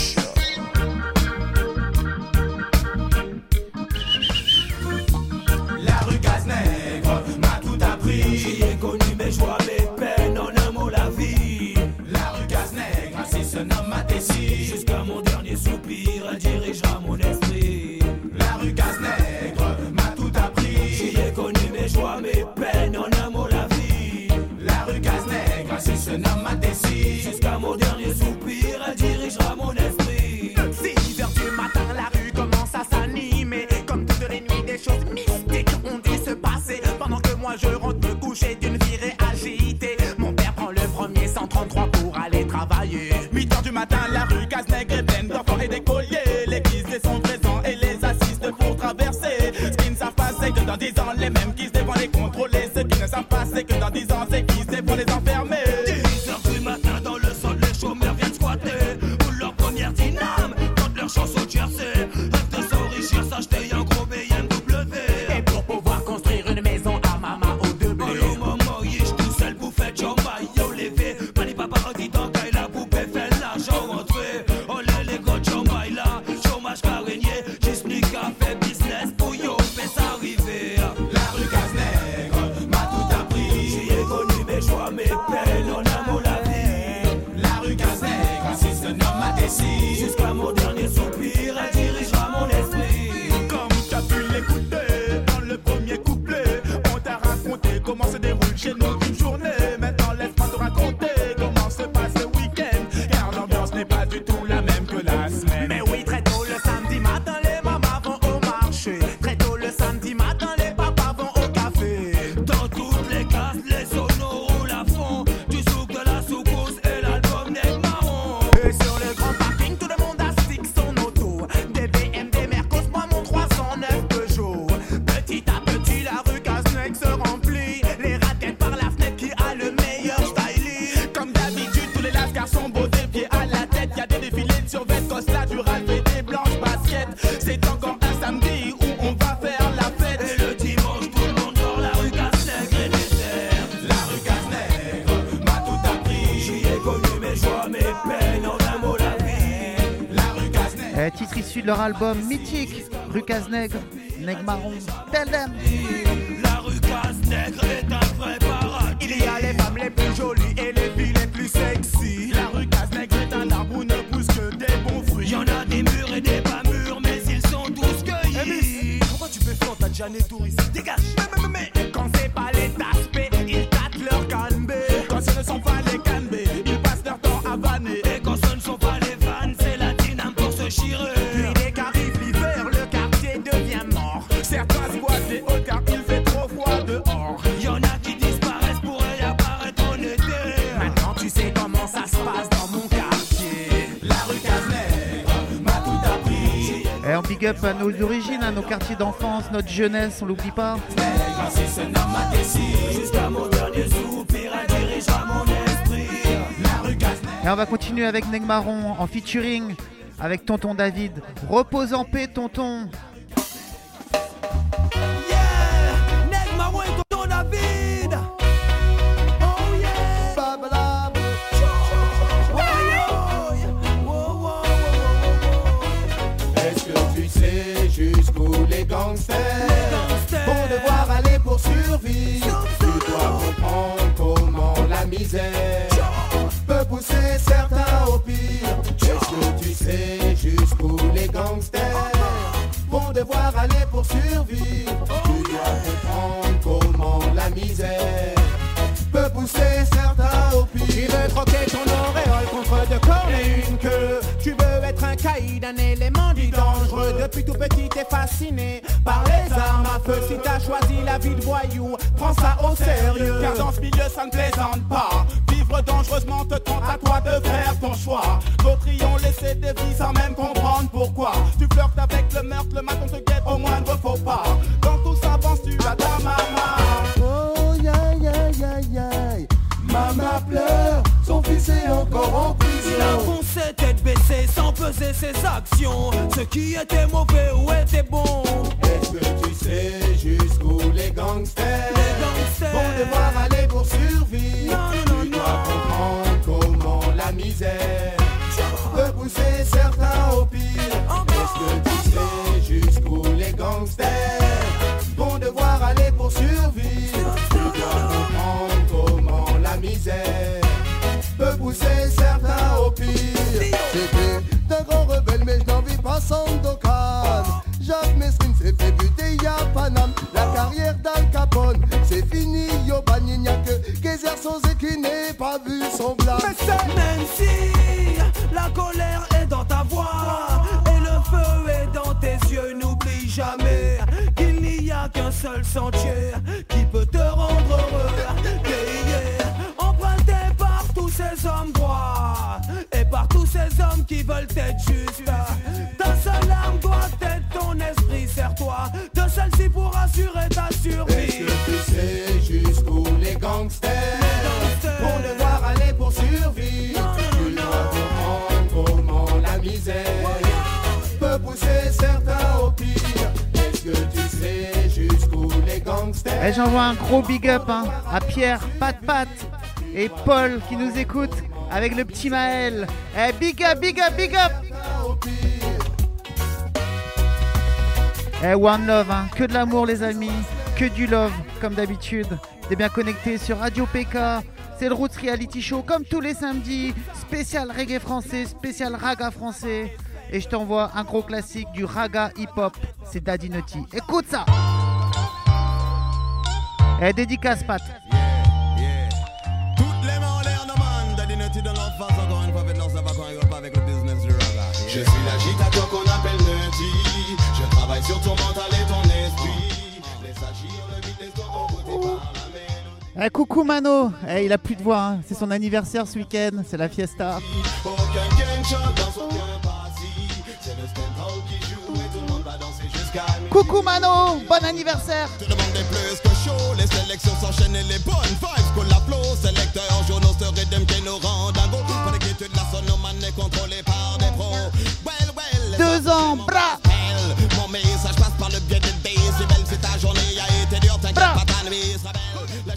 La rue Cazenègre m'a tout appris. J'y ai connu mes joies, mes peines, en un mot la vie. La rue Cazenègre, ainsi se nomme ma Tessie. Jusqu'à mon dernier soupir, elle dirigera mon esprit. La rue Cazenègre m'a tout appris. J'y ai connu mes joies, mes peines, en un mot la vie. La rue Cazenègre, ainsi se nomme ma Tessie. Jusqu'à mon dernier soupir, elle dirigera mon esprit. six heures du matin, la rue commence à s'animer. Comme toutes les nuits, des choses mystiques ont dû se passer. Pendant que moi je rentre me coucher d'une virée agitée. Mon père prend le premier cent trente-trois pour aller travailler. huit heures du matin, la rue Cazenègre est pleine d'enfants et d'écoliers. Les guisés sont présents et les assistent pour traverser. Ce qu'ils ne savent pas, c'est que dans dix ans, les mêmes qui se vont les contrôler. Ce qu'ils ne savent pas, c'est que dans dix ans, c'est qui se vont les enfermer. dix heures du matin, dans le sol, les chômeurs viennent squatter. Pour leur première dyname, quand leur chance au tiercé. Rêve de s'enrichir, s'acheter un gros B M W. Et pour pouvoir construire une maison à mama au deux blés. Oh maman, yish tout seul, bouffette, j'en maille, yo levé. Pani papa, dit donc, il a poupée, fait l'argent rentré. Oh les les gros, j'en maille là, chômage carigné. J'explique à fait business pour yo, fait s'arriver. La rue Cazenègre m'a tout appris. J'y ai connu mes joies, mes peines, en un mot la vie. La rue Cazenègre, ainsi se nomme ma Tessie. Jusqu'à mon dernier soupir, elle dirigera mon esprit. Comme tu as pu l'écouter dans le premier couplet, on t'a raconté comment se déroule chez nous une journée. Maintenant laisse-moi te raconter comment se passe le week-end, car l'ambiance n'est pas du tout la même que la semaine. Mais oui, très tôt le samedi matin, les mamans vont au marché. Très tôt le samedi matin, les papas vont au café. Dans toutes les classes, les sonos roulent à fond. Du souk, de la soukous et l'album Neg Marron. Et sur le grand parking, tout le monde astique son auto. Des B M, des Mercos, moi mon trois cent neuf Peugeot. Petit à petit, la rue Cazenègre se remplit. Les raquettes par la fenêtre qui a le meilleur styling. Comme d'habitude, tous les lascars sont beaux des pieds à la tête. Y'a des défilés de survêtements, Costa, du Ralph et des blanches baskets. C'est encore un samedi où on va faire la fête. Et le dimanche, tout le monde dort, la rue Cazenègre est déserte. La rue Cazenègre m'a tout appris. J'y ai connu mes joies, mes peines, en un mot la vie. La rue Cazenègre. Eh, titre issu de leur album mythique, Rue Cazenègre, Neg Marron, tell them. La rue Cazenègre est un vrai paradis. Il y a les femmes les plus jolies et les filles les plus sexy. La rue Cazenègre est un arbre où ne pousse que des bons fruits. Y'en a des murs et des pas mûrs, mais ils sont tous cueillis. Pourquoi tu fais flanc, t'as déjà né touriste? Dégage! Mais, mais, mais, quand c'est pas les taspés, ils tâtent leur canbé. Quand ce ne sont pas les canbés, ils passent leur temps à vanner. Et quand ce ne sont pas les vannes, c'est la dyname pour se chirer. Puis dès qu'arrive l'hiver, le quartier devient mort. Certains squattent les hauts car il fait trop froid dehors. Y'en a qui disparaissent pour réapparaître en été. Maintenant tu sais comment ça se passe dans mon quartier. La rue Cazenègre m'a tout appris. Et on big up à nos origines, à nos quartiers d'enfance, notre jeunesse, on l'oublie pas. Ainsi se nomme ma Tessie. Jusqu'à mon dernier soupir, elle dirigera mon esprit. La rue Cazenègre. Et on va continuer avec Neg Marron en featuring avec Tonton David. Repose en paix, tonton. Yeah, Neg Marron et Tonton David. Oh yeah, Babalab. Est-ce que tu sais jusqu'où les gangsters vont devoir aller pour survivre? Tu dois comprendre comment la misère peut pousser certains au pire. Est-ce que tu sais jusqu'où les gangsters vont devoir aller pour survivre? Tu dois comprendre comment la misère peut pousser certains au pire. Tu veux troquer ton auréole contre deux cornes et une queue. Tu veux être un caïd d'un élément dit dangereux. Depuis tout petit t'es fasciné par les armes à feu. Si t'as choisi la vie de voyou, prends ça au sérieux. Car dans ce milieu ça ne plaisante pas. Vivre dangereusement te tente à toi de faire ton choix. D'autres y ont laissé des vies sans même comprendre pourquoi. Tu flirtes avec le meurtre, le matin te guette au moindre faux pas. Dans tout ça penses-tu à ta maman. Oh ya ya ya ya. Maman pleure, son fils est encore en prison. Il a foncé tête baissée sans peser ses actions. Ce qui était mauvais ou était bon. Est-ce que tu sais jusqu'où les gangsters, les gangsters vont devoir aller pour survivre? Non, non, tu non, dois comprendre comment la misère peut pousser certains au pire. Est-ce que tu sais jusqu'où les gangsters vont devoir aller pour survivre? Tu dois comprendre comment la misère peut pousser certains au pire. C'était un grand rebelle mais je n'en vis pas sans Sandokan. Jacques Mesrine s'est fait buter, y'a Paname. La carrière d'Al Capone, c'est fini, yo ban, il n'y a que Kézer Sosé qui n'est pas vu son blâme. Même si la colère est dans ta voix et le feu est dans tes yeux, n'oublie jamais qu'il n'y a qu'un seul sentier qui peut te rendre heureux. Yeah, yeah. Emprunté par tous ces hommes droits et par tous ces hommes qui veulent être justes. Ta seule arme doit être ton esprit, serre-toi de celle-ci pour assurer ta survie. Est-ce que tu sais jusqu'où les gangsters, les gangsters vont devoir aller pour survivre? Non, tu non, dois comprendre comment la misère peut pousser certains au pire. Est-ce que tu sais jusqu'où les gangsters? Et j'envoie un gros big up hein, à Pierre, Pat Pat et Paul qui nous écoutent avec le petit Maël. Eh, big up, big up, big up. Eh, one love, hein. Que de l'amour les amis, que du love comme d'habitude. T'es bien connecté sur Radio P K. C'est le Roots Reality Show comme tous les samedis. Spécial reggae français, spécial raga français. Et je t'envoie un gros classique du raga hip-hop. C'est Daddy Naughty. Écoute ça. Eh, dédicace Pat. Je suis l'agitateur qu'on appelle Naughty. Je travaille sur ton mental et ton esprit. Laisse agir le vide, laisse-toi emporter par la mélodie. Eh, coucou Mano. Eh, il a plus de voix hein. C'est son anniversaire ce week-end. C'est la fiesta. Aucun gunshot dans son passé. C'est le stand-up qui joue et tout le monde va danser jusqu'à minuit. Coucou Mano. Bon anniversaire. Tout le monde est plus que chaud. Les sélections s'enchaînent et les bonnes vibes qu'on l'applaud. Sélecteurs, journaux, ce rythme qui nous rend dingo. Pour l'équitude, la sonomane est contrôlée par des pros. Well, well. Deux ans, bras. Mon message passe par le biais de décibels. Si ta journée a été dure, t'inquiète pas, ta nuit sera belle.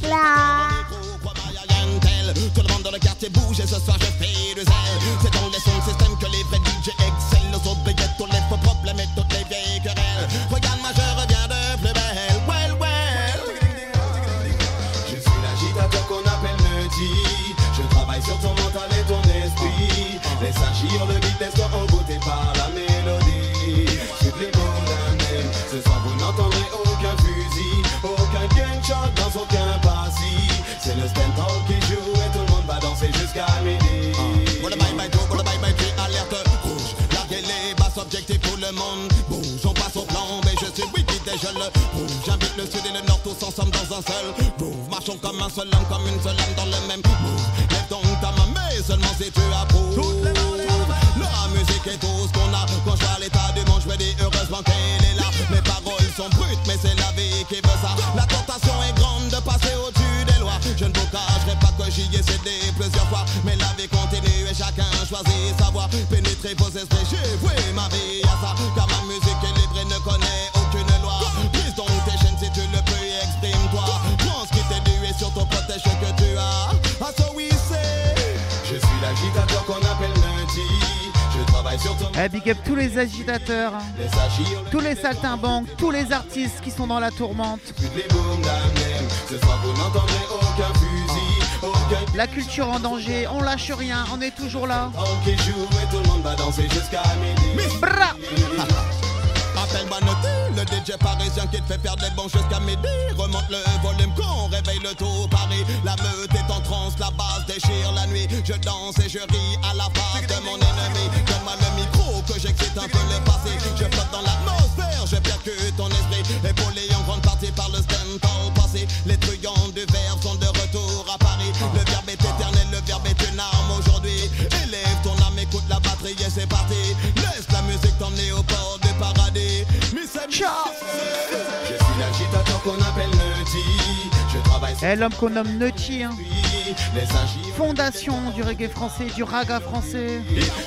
Tout le monde dans le quartier bouge et ce soir je fais du zèle. C'est dans les sons système que les vrais D J excellent. Nos autres baguettes, tous les faux problèmes et toutes les vieilles querelles. Regarde-moi, je reviens de plus belle. Well, well. Je suis l'agitateur qu'on appelle Naughty. Je travaille sur ton mental et ton esprit. Laisse agir le beat, laisse-toi embouter par la mélodie. Toutes les bonnes années. Ce soir vous n'entendrez aucun fusil, aucun gunshot dans aucun passy. C'est le stand-up qui joue et tout le monde va danser jusqu'à midi. Pour le bye bye two, pour le bye bye three, alerte rouge. Larguez les basses, objectifs tout le monde bouge. On passe au plan B, je suis wicked et je le prouve. J'invite le sud et le nord tous ensemble dans un seul groove. Marchons comme un seul homme, comme une seule âme dans le même move. Lève donc ta main, mais seulement si tu approuves. La musique est tout ce qu'on a. Quand je vois l'état du monde, je me dis heureusement qu'elle est là. Mes paroles sont brutes, mais c'est la vie qui veut ça. La tentation est grande de passer au-dessus des lois. Je ne vous cacherai pas que j'y ai cédé plusieurs fois. Mais la vie continue et chacun choisit sa voie. Pénétrer vos esprits, j'ai voué ma vie à ça. Car ma musique est libre et ne connaît aucune loi. Brise donc tes chaînes si tu le peux et exprime-toi. Prends ce qui t'est dû et surtout protège ce que tu as. Ah, so oui, c'est. Je suis l'agitateur qu'on appelle Naughty. Je travaille sur ton. Eh, big up tous les agitateurs, tous les saltimbanques, tous les artistes qui sont dans la tourmente. Ce soir vous n'entendrez aucun fusil, aucun. La culture en danger, on lâche rien, on est toujours là. Qui joue et tout le monde va danser jusqu'à midi. Bra. Appelle-moi Naughty, Le D J parisien qui te fait perdre les bons jusqu'à midi. Remonte le volume qu'on réveille le tout Paris. La meute est en transe, la base déchire la nuit. Je danse et je ris à la face de mon ennemi. Donne-moi le micro que j'excite un peu le passé. Je flotte dans l'atmosphère, je percute ton esprit. Épaulé en grande partie par le stand passé. Les truands du verbe sont de retour à Paris. Le verbe est éternel, le verbe est une arme aujourd'hui. Élève ton âme, écoute la batterie et c'est parti. Laisse la musique t'emmener au port du paradis. Ciao. Je suis l'agitateur qu'on appelle Nutty. Je travaille sur Eh, l'homme qu'on nomme Nutty, hein. les agis. Fondation du reggae français, du raga français.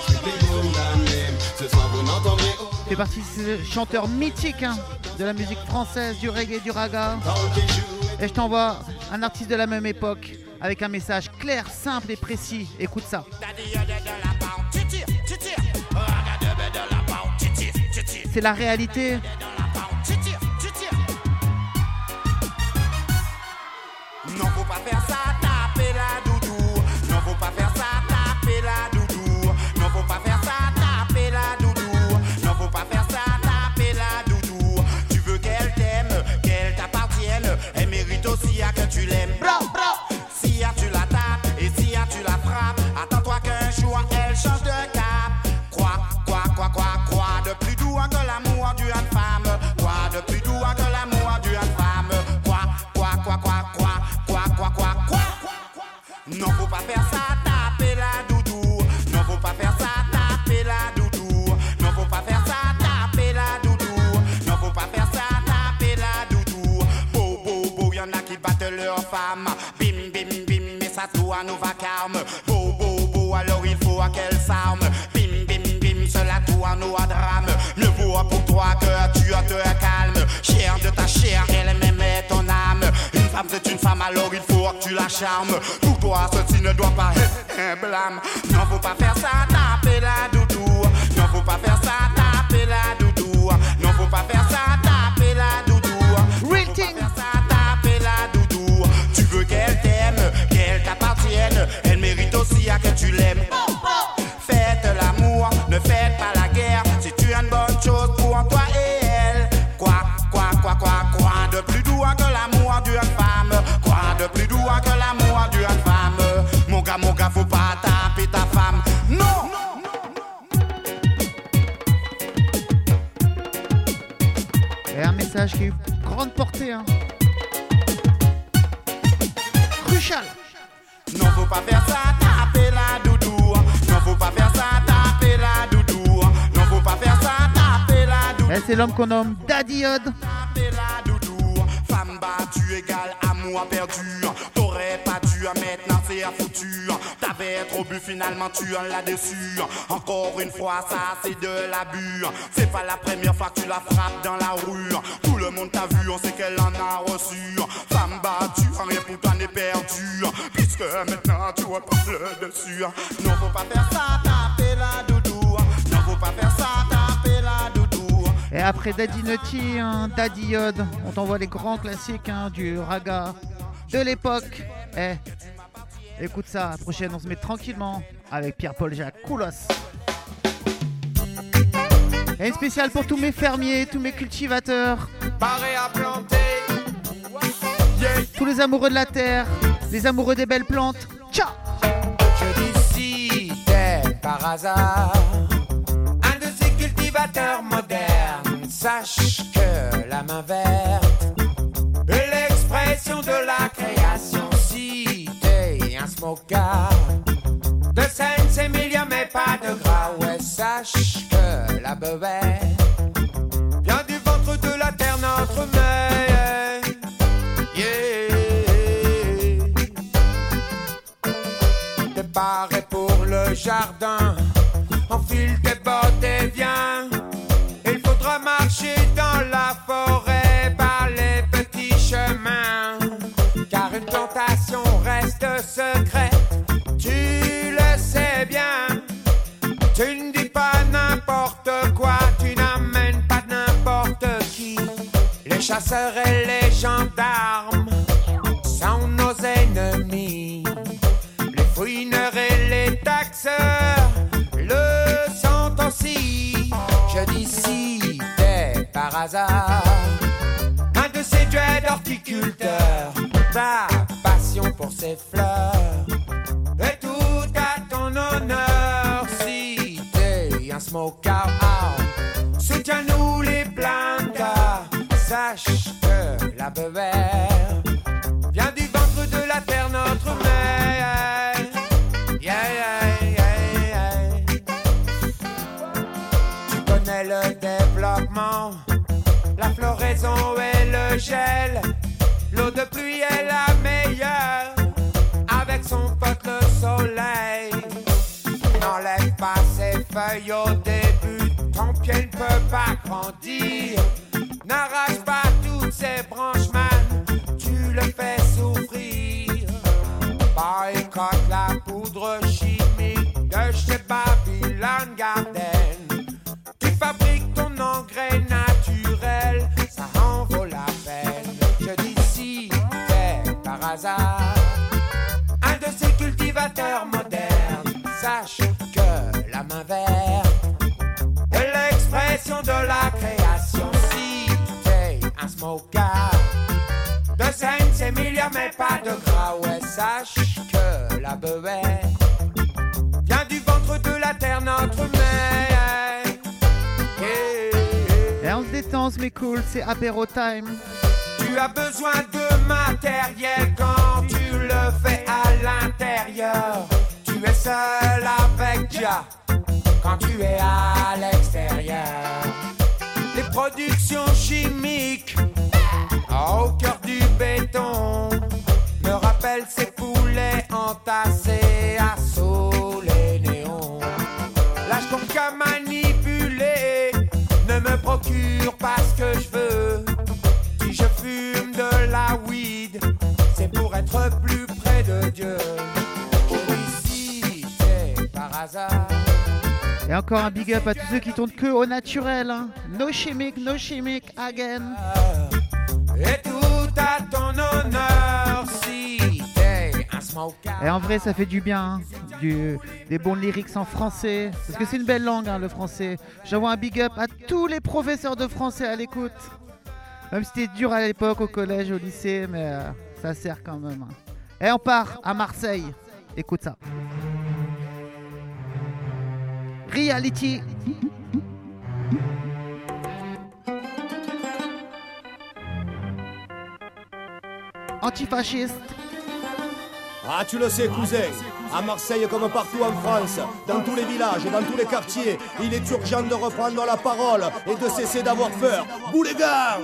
Ce soir vous n'entendrez Fait partie de ces chanteurs mythiques, hein, de la musique française, du reggae, du raga. Et je t'envoie un artiste de la même époque avec un message clair, simple et précis. Écoute ça. C'est la réalité. Non, faut pas faire ça, taper la doudou. Non, faut pas faire ça, taper la doudou. Non, faut pas faire ça, taper la doudou. Non, faut pas faire ça, taper la doudou. Tu veux qu'elle t'aime, qu'elle t'appartienne. Elle mérite aussi à que tu l'aimes. Bro, bro. Si ya tu la tapes et si ya tu la frappes, attends-toi qu'un jour elle change de cap. Quoi, quoi, quoi, quoi, quoi de plus doux que l'amour d'une femme. Quoi de plus doux que l'amour d'une femme. Quoi, quoi, quoi, quoi, quoi. Quoi, quoi, quoi, non, faut pas faire ça, taper la doudou. Non, faut pas faire ça, taper la doudou. Non, faut pas faire ça, taper la doudou. Non, faut pas faire ça, taper la doudou. Beau, beau, beau, y'en a qui battent leur femme. Bim, bim, bim, mais ça tout à nous vacarme. Beau, beau, beau, alors il faut qu'elle s'arme. Bim, bim, bim, cela tout à nous à drame. Mieux vaut pour toi que tu te calmes. Chair de ta chair, elle-même est ton âme. Une femme c'est une femme, alors il faut que tu la charmes. Pour toi, ceci ne doit pas être un blâme. Non, faut pas faire ça, taper la doudou. Non, faut pas faire ça, taper la doudou. Non, faut pas faire ça, taper la doudou. Real thing. Faut pas faire ça, taper la doudou. Tu veux qu'elle t'aime, qu'elle t'appartienne. Elle mérite aussi à que tu l'aimes. Faites l'amour, ne faites pas la guerre. Si tu as une bonne chose pour toi et elle. Quoi, quoi, quoi, quoi, quoi de plus doux que l'amour d'une femme. Quoi de plus doux que l'amour d'une femme. Mon gars, mon gars, faut pas taper ta femme. Non, Et un message qui a eu grande portée, hein. Crucial. non, faut pas faire ça, taper la doudou. Non, faut pas faire ça, taper la doudou. Non, faut pas faire ça, taper la doudou. Et c'est l'homme qu'on nomme Daddy Odd. Taper la doudou. Femme battue égale amour perdu. T'aurais pas dû, maintenant c'est à foutu. T'avais trop bu, finalement tu en l'as déçu. Encore une fois, ça c'est de l'abus. C'est pas la première fois que tu la frappes dans la rue. Tout le monde t'a vu, on sait qu'elle en a reçu. Femme battue, rien pour toi n'est perdu. Puisque maintenant tu reprends le dessus. Non, faut pas faire ça, taper la doudou. Non, faut pas faire ça, taper la doudou. Et après Daddy Nutty, hein, Daddy Odd, on t'envoie les grands classiques, hein, du raga de l'époque. Eh, écoute ça, la prochaine on se met tranquillement avec Pierre-Paul Jacques Koulos. Et une spéciale pour tous mes fermiers, tous mes cultivateurs, Paré à planter. tous les amoureux de la terre, les amoureux des belles plantes. Ciao. Je dis si t'es par hasard un de ces cultivateurs modernes, sache que la main verte est l'expression de la création. Si t'es un smoker de Saint-Émilion mais pas de gras, ouais, sache que la beuette vient du ventre de la terre, notre mère. Yeah. T'es paré pour le jardin, enfile tes bottes et viens. Il faudra marcher dans la forêt par les petits chemins, car une plantation reste secrète, tu le sais bien. Tu ne dis pas n'importe quoi, tu n'amènes pas n'importe qui. Les chasseurs et les gendarmes sont nos ennemis. Les fouineurs et les taxeurs le sont aussi. Je dis si t'es par hasard. Un de ces dread horticulteurs, ta passion pour ces fleurs est tout à ton honneur. Si t'es un smoker out, soutiens-nous les plantas. Sache que la beurre vient du ventre de la terre, notre mère. Yeah, yeah, yeah, yeah. Tu connais le développement, la floraison et le gel. L'eau de pluie est la meilleure, avec son pote le soleil. N'enlève pas ses feuilles au début, ton pied ne peut pas grandir. N'arrache pas toutes ses branches, man, tu le fais souffrir. Boycott la poudre chimique de chez Babylon Garden. Tu fabriques ton engrais naturel, ça en vaut la peine. Je dis si t'es par hasard un de ces cultivateurs modernes, sache que la main verte de l'expression de la création. Si t'es un smoker de scène, c'est milliards mais pas de gras. Ouais, sache que la beurre vient du ventre de la terre, notre mère. Et on se détend, mais cool, c'est apéro time. Tu as besoin de matériel quand tu le fais à l'intérieur. Tu es seul avec Jah quand tu es à l'extérieur. Les productions chimiques au cœur du béton me rappellent ces poulets entassés à sous les néons. L'âge qu'on qu'a manipulé ne me procure pas ce que je veux. Si je fume de la weed, c'est pour être plus près de Dieu. Je dis si c'est par hasard. Et encore un big up à tous ceux qui tournent que au naturel, hein. No chimique, no chimique, again. Et tout à ton honneur, si t'es un smoker. Et en vrai, ça fait du bien, hein. du, des bons lyrics en français. Parce que c'est une belle langue, hein, le français. J'envoie un big up à tous les professeurs de français à l'écoute. Même si c'était dur à l'époque, au collège, au lycée, mais euh, ça sert quand même. Hein. Et on part à Marseille. Écoute ça. Reality. Antifasciste. Ah, tu le sais, cousin, à Marseille comme partout en France, dans tous les villages et dans tous les quartiers, il est urgent de reprendre la parole et de cesser d'avoir peur. Bouh les gars!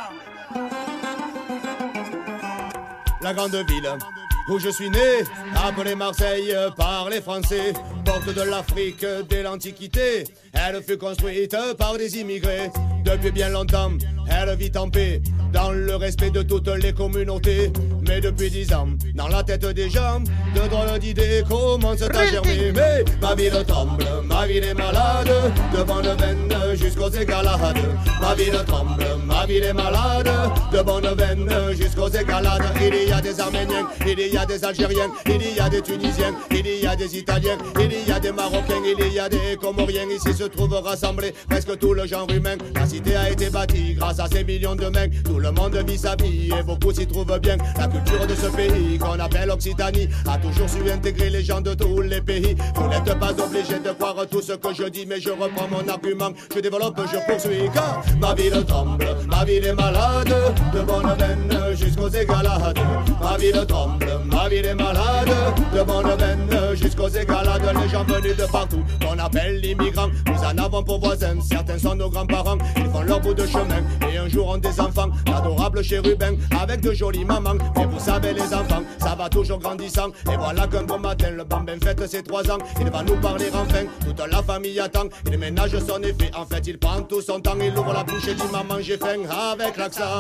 La grande ville où je suis né, appelée Marseille par les Français, porte de l'Afrique dès l'Antiquité. Elle fut construite par des immigrés. Depuis bien longtemps, elle vit en paix, dans le respect de toutes les communautés. Mais depuis dix ans, dans la tête des gens, de drôles d'idées commencent à germer. Mais ma ville tremble, ma ville est malade, de bonne veine jusqu'aux égalades. Ma ville tremble, ma ville est malade, de bonne veine jusqu'aux égalades. Il y a des Arméniens, il y a des Algériens, il y a des Tunisiens, il y a des Italiens, il y a des Marocains, il y a des Comoriens. Ici se trouve rassemblé presque tout le genre humain. La cité a été bâtie grâce à ces millions de mecs. Tout le monde vit sa vie et beaucoup s'y trouvent bien. La culture de ce pays qu'on appelle Occitanie a toujours su intégrer les gens de tous les pays. Vous n'êtes pas obligés de croire tout ce que je dis, mais je reprends mon argument, je développe, je poursuis. Car ma ville tremble, ma ville est malade, de bonne veine jusqu'aux égalades. Ma ville tremble, ma ville est malade, de bonne veine jusqu'aux égalades. Les gens venus de partout, qu'on appelle l'immigrant, nous en avons pour voisins, certains sont nos grands-parents. Ils font leur bout de chemin et un jour ont des enfants, d'adorables chérubins avec de jolies mamans. Mais vous savez les enfants, ça va toujours grandissant. Et voilà qu'un bon matin, le bambin fête ses trois ans. Il va nous parler enfin, toute la famille attend. Il ménage son effet, en fait il prend tout son temps. Il ouvre la bouche et dit maman j'ai faim avec l'accent.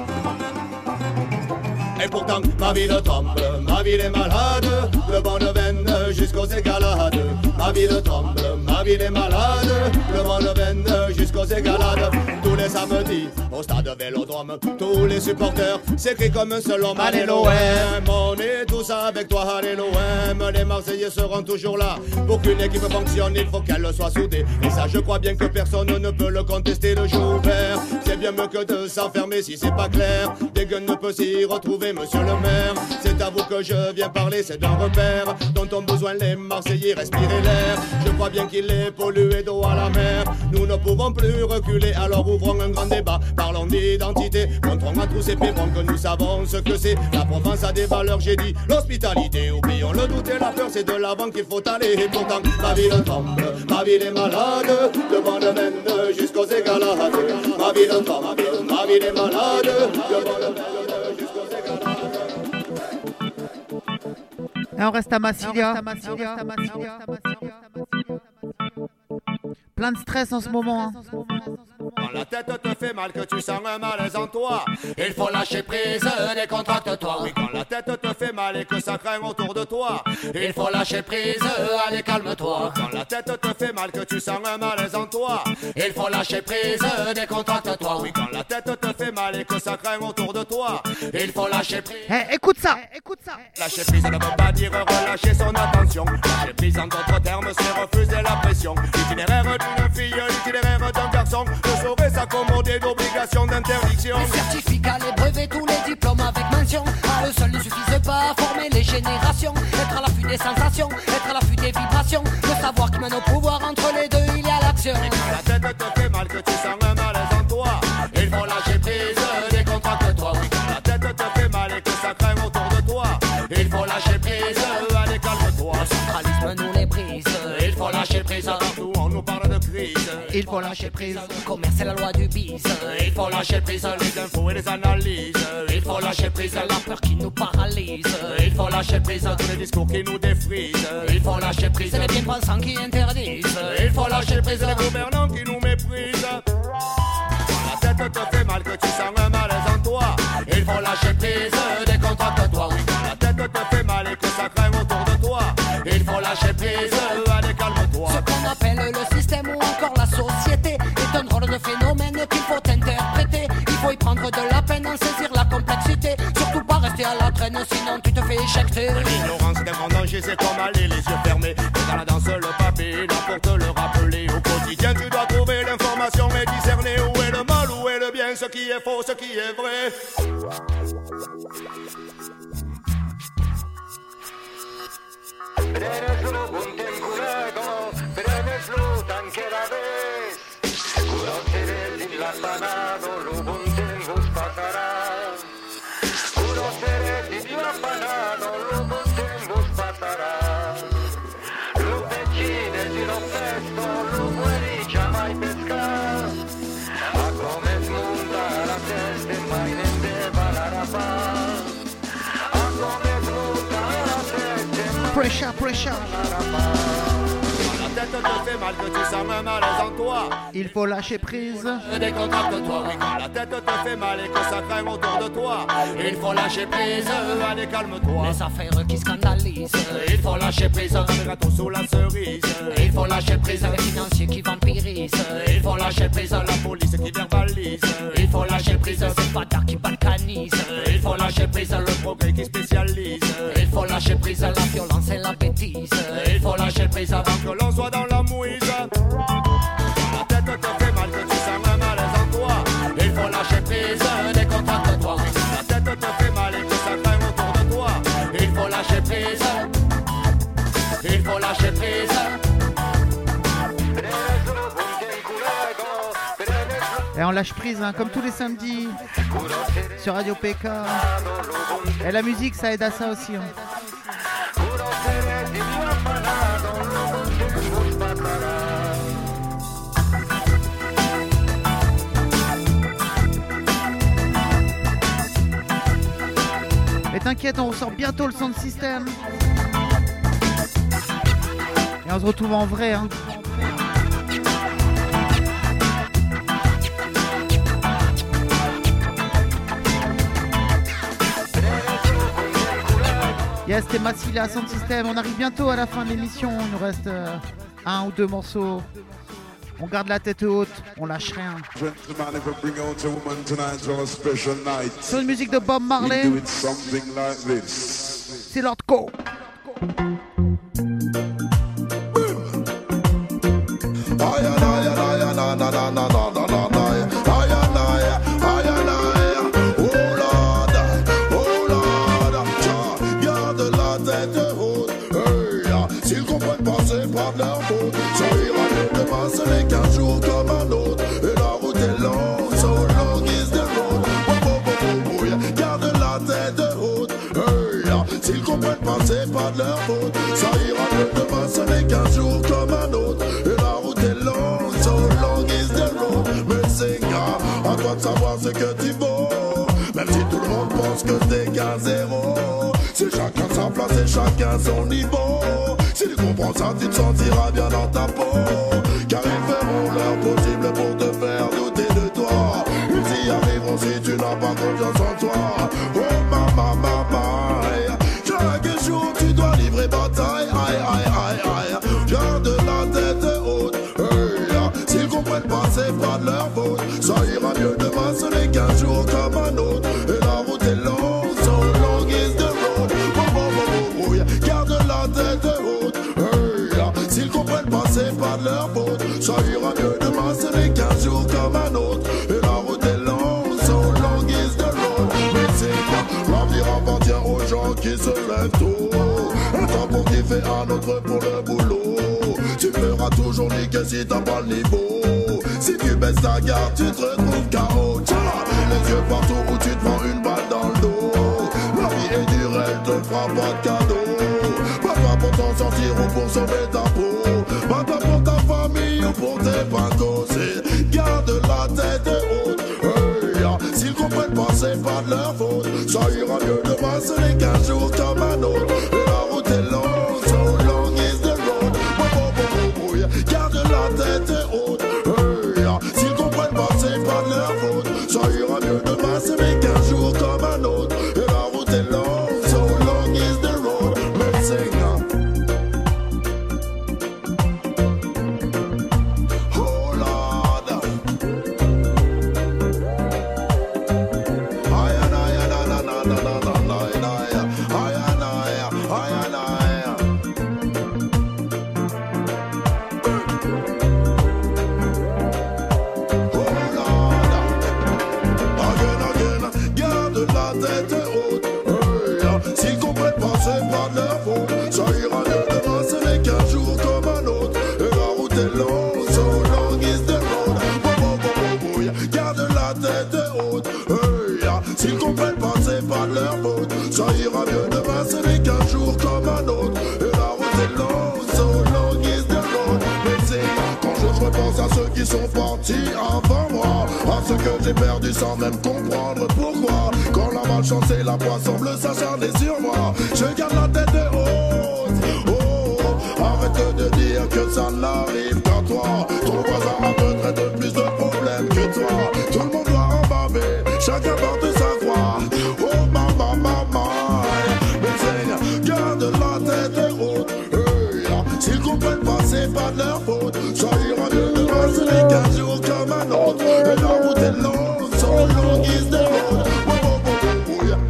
Et pourtant ma ville tremble, ma ville est malade, de bonne veine jusqu'aux égalades. Ma ville tremble, ma ma ville est malade. Le monde mène jusqu'aux égalades. Tous les samedis, au stade Vélodrome, tous les supporters s'écrient comme un seul homme. Allez l'O M, on est tous avec toi, allez l'O M. Les Marseillais seront toujours là. Pour qu'une équipe fonctionne, il faut qu'elle soit soudée. Et ça, je crois bien que personne ne peut le contester. Le jour vert, c'est bien mieux que de s'enfermer si c'est pas clair. Des gueules ne peut s'y retrouver, monsieur le maire. C'est à vous que je viens parler, c'est d'un repère dont ont besoin les Marseillais, respirer l'air. Je crois bien qu'il est pollué d'eau à la mer. Nous ne pouvons plus reculer, alors ouvrons un grand débat. Parlons d'identité, montrons à tous ces pébrons que nous savons ce que c'est. La Provence a des valeurs, j'ai dit l'hospitalité. Oublions le doute et la peur, c'est de l'avant qu'il faut aller. Et pourtant, ma ville tremble, ma ville est malade. Le vent le mène jusqu'aux égalades. Ma ville tremble, ma ville est malade. Le vent le mène jusqu'aux égalades. Et on reste à Massilia. Plein de stress en ce moment. Hein. Quand la tête te fait mal, que tu sens un malaise en toi, il faut lâcher prise, décontracte-toi. Oui, quand la tête te fait mal et que ça craint autour de toi, il faut lâcher prise, allez calme-toi. Quand la tête te fait mal, que tu sens un malaise en toi, il faut lâcher prise, décontracte-toi. Oui, quand la tête te fait mal et que ça craint autour de toi, il faut lâcher prise. Hey, écoute ça, écoute ça. Lâcher prise ne veut pas dire relâcher son attention. Lâcher prise en d'autres termes, c'est refuser la pression. L'itinéraire d'une fille, l'itinéraire d'un garçon ne saurait s'accommoder d'obligations d'interdiction. Les certificats, les brevets, tous les diplômes avec mention. À eux seuls ne suffisent pas à former les générations. Être à l'affût des sensations, être à l'affût des vibrations. Le savoir qui mène au pouvoir, entre les deux il y a l'action. Et quand la tête te fait mal, que tu sens un malaise en toi, il faut lâcher prise, décontracte-toi. Oui, quand la tête te fait mal et que ça craint autour de toi, il faut lâcher prise, allez calme-toi. Le centralisme nous les brise, il faut lâcher prise. Partout on nous parle de crise, il faut lâcher prise. Le commerce c'est la loi du bis, il faut lâcher prise. Les infos et les analyses, il faut lâcher prise. La peur qui nous paralyse, il faut lâcher prise. Tous les discours qui nous défrisent, il faut lâcher prise. C'est les bien-pensants qui interdisent, il faut lâcher prise. Les gouvernants qui nous méprisent. Quand la tête te fait mal, que tu sens un malaise en toi, il faut lâcher prise, décontracte-toi. Oui, quand la tête te fait mal et que ça craint autour de toi, il faut lâcher prise, allez calme-toi. Ce qu'on appelle le système ou encore la société est un drôle de phénomène qu'il faut interpréter. Il faut y prendre de la peine, en saisir la complexité. Surtout pas rester à la traîne, sinon tu te fais éjecter. L'ignorance d'un grand danger, c'est comme aller les yeux fermés. Et dans la danse, le papier, là pour te le rappeler. Au quotidien, tu dois trouver l'information et discerner où est le mal, où est le bien, ce qui est faux, ce qui est vrai. Preneslu buntem culego, preneslu tanque la vez. Curotere din la panado, lu buntem vos pasará. Curotere din la panado, lu buntem vos pasará. Lu vecine din lo festo, lu buericia mai pescar. A comes munda la teste, mai nende valara paz. A comes munda la teste, Pressure, pressure. La tête te fait mal, que tu sens un malaise en toi, il faut lâcher prise. Décontracte-toi. Oui, quand la tête te fait mal et que ça craint autour de toi, il faut lâcher prise, allez calme-toi. Les affaires qui scandalisent, il faut lâcher prise. Les gâteaux sous la cerise, il faut lâcher prise. Les financiers qui vampirisent, il faut lâcher prise. La police qui verbalise, il faut lâcher prise. Les badards qui balkanisent, il faut lâcher prise. Le progrès qui spécialise, il faut lâcher prise. La violence et la bêtise, il faut lâcher prise avant que l'on soit dans la mouise. La tête te fait mal, que tu sens un malaise en toi, il faut lâcher prise, décontracte-toi. La tête te fait mal et que ça craint autour de toi, il faut lâcher prise, il faut lâcher prise. Et on lâche prise, hein, comme tous les samedis sur Radio P K. Et la musique, ça aide à ça aussi. Hein. Mais t'inquiète, on ressort bientôt le sound system. Et on se retrouve en vrai. Hein. Yes, c'était Massilia Sound System. On arrive bientôt à la fin de l'émission. Il nous reste euh, un ou deux morceaux. On garde la tête haute, on lâche rien. Gentlemen, if I bring out a woman tonight for a special night, sur une musique de Bob Marley, we do it something like this. C'est Lord Co. S'ils comprennent pas, c'est pas de leur faute. Ça ira mieux demain, ce n'est qu'un jour comme un autre. Et la route est longue, so long is the road. Oh, oh, oh, oh, oh, yeah. Garde la tête haute. Hey, yeah. S'ils comprennent pas, c'est pas de leur faute. Ça ira mieux demain, ce n'est qu'un jour comme un autre. Et la route est longue, so long is the road. Mais c'est grave, à toi de savoir ce que tu vaux. Même si tout le monde pense que t'es qu'un zéro. C'est chacun sa place et chacun son niveau. Si tu comprends ça, tu te sentiras bien dans ta peau. Car ils feront leur possible pour te faire douter de toi. Ils y arriveront si tu n'as pas confiance en toi. Oh maman, maman, chaque jour tu dois livrer bataille. Aïe, aïe, aïe, aïe. Garde la tête haute. Hey, s'ils comprennent pas, c'est pas de leur faute. Ça ira mieux demain, ce n'est qu'un jour comme un autre. Et la route est longue, so long is the road. Oh, oh, oh, oh, yeah. Garde la tête haute. Hey, s'ils comprennent pas, c'est pas de leur faute. Ça ira mieux demain, ce n'est qu'un jour comme un autre. Et la route est longue, so long is the road. Mais c'est quoi, l'avenir appartient aux gens qui se lèvent tôt. Un temps pour kiffer, un autre pour le boulot. Tu feras toujours niquer si t'as pas le niveau. Si tu baisses ta garde, tu te retrouves K O. Les yeux partout où tu te prends une balle dans le dos. La vie est dure, elle te fera pas de cadeau. Pas toi pour t'en sortir ou pour sauver ta peau. Pas toi pour ta famille ou pour tes pingos. Garde la tête haute. Hey, s'ils comprennent pas, c'est pas de leur faute. Ça ira mieux demain, ce n'est qu'un jour comme un autre. Et la route est longue, so long is the road. Oh, oh, oh, oh, yeah. Garde la tête haute. Hey, s'ils comprennent pas, c'est pas de leur faute. Ça ira mieux demain, ce n'est qu'un jour comme un autre. Et la route est longue, so long is the road. Let's sing now. Oh Lord. Aye, aye, aye, aye, aye, aye, aye, aye, aye, aye, aye. Garde la tête haute. Hey, s'ils comprennent pas, c'est pas de leur faute. Ça ira mieux demain, ce n'est qu'un jour comme un autre. Et la route est longue, so long is the road. Oh, oh, oh, oh, oh, yeah. Garde la tête haute. Hey, s'ils comprennent pas, c'est pas de leur faute. Ça ira mieux demain, ce n'est qu'un jour comme un autre. Et la route est longue, so long is the road. Mais c'est quand je repense à ceux qui sont partis avant moi, à ceux que j'ai perdus sans même comprendre pourquoi. Quand la malchance et la foi semblent s'acharner sur moi, je garde la tête haute. Oh, oh, arrête de dire que ça n'arrive qu'à toi. Ton voisin a peut-être de plus de problèmes que toi. Tout le monde doit en baver, chacun porte sa croix. Oh maman, maman, mais c'est garde la tête haute. Hey, s'ils comprennent pas, c'est pas de leur faute. Ça ira mieux demain, ce n'est qu'un jour comme un autre. Et la route est longue, so long is the road. Oh, oh, oh, oh, yeah.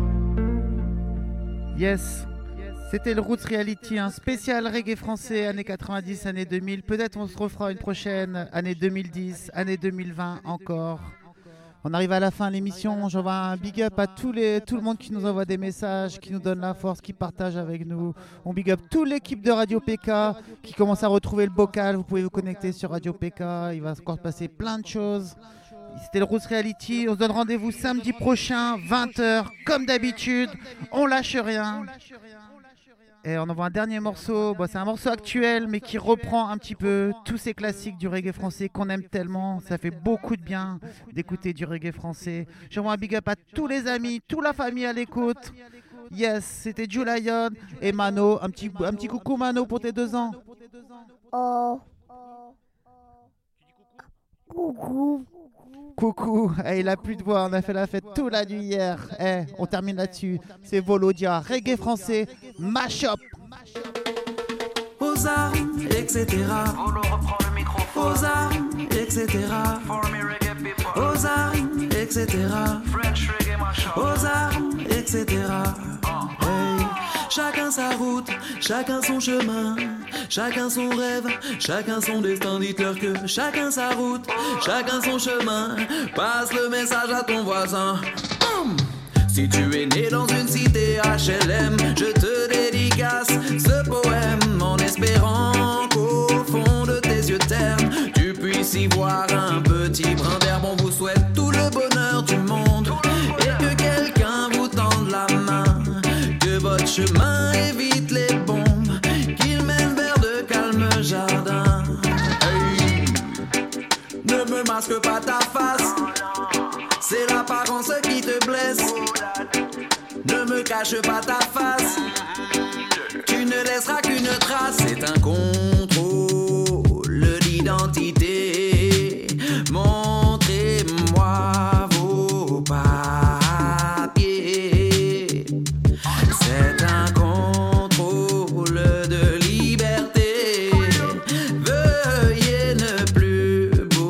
Yes. C'était le Roots Reality, un spécial reggae français, années quatre-vingt-dix, années deux mille. Peut-être on se refera une prochaine, année deux mille dix, année deux mille vingt encore. On arrive à la fin de l'émission. J'envoie un big up à tous les, tout le monde qui nous envoie des messages, qui nous donne la force, qui partage avec nous. On big up toute l'équipe de Radio P K qui commence à retrouver le bocal. Vous pouvez vous connecter sur Radio P K. Il va encore se passer plein de choses. C'était le Roots Reality. On se donne rendez-vous samedi prochain, vingt heures, comme d'habitude. On lâche rien. Et on envoie un dernier morceau. Bon, c'est un morceau actuel, mais qui reprend un petit peu tous ces classiques du reggae français qu'on aime tellement. Ça fait beaucoup de bien d'écouter du reggae français. J'envoie un big up à tous les amis, toute la famille à l'écoute. Yes, c'était Julian et Mano. Un petit, un petit coucou Mano pour tes deux ans. Oh. Coucou. Coucou, hey, il a plus de voix, on a fait la fête toute la nuit hier. Hey, on termine là-dessus. C'est Volodia, reggae français, mash-up. Aux armes cetera. Aux armes, et cetera. Aux armes, et cetera. Aux armes, et cetera. Hey. Chacun sa route, chacun son chemin, chacun son rêve, chacun son destin. Dites-leur que chacun sa route, chacun son chemin. Passe le message à ton voisin. Boum! Si tu es né dans une cité H L M, je te dédicace ce poème en espérant qu'au fond de tes yeux ternes, tu puisses y voir un petit brin d'herbe. On vous souhaite tout le bonheur du monde et que quelqu'un vous tende la main, que votre chemin évite les bombes, qu'il mène vers de calmes jardins. Hey. Ne me masque pas ta face, c'est l'apparence qui te blesse. Ne me cache pas ta face, tu ne laisseras qu'une trace. C'est un contrôle d'identité. Montrez-moi vos papiers. C'est un contrôle de liberté. Veuillez ne plus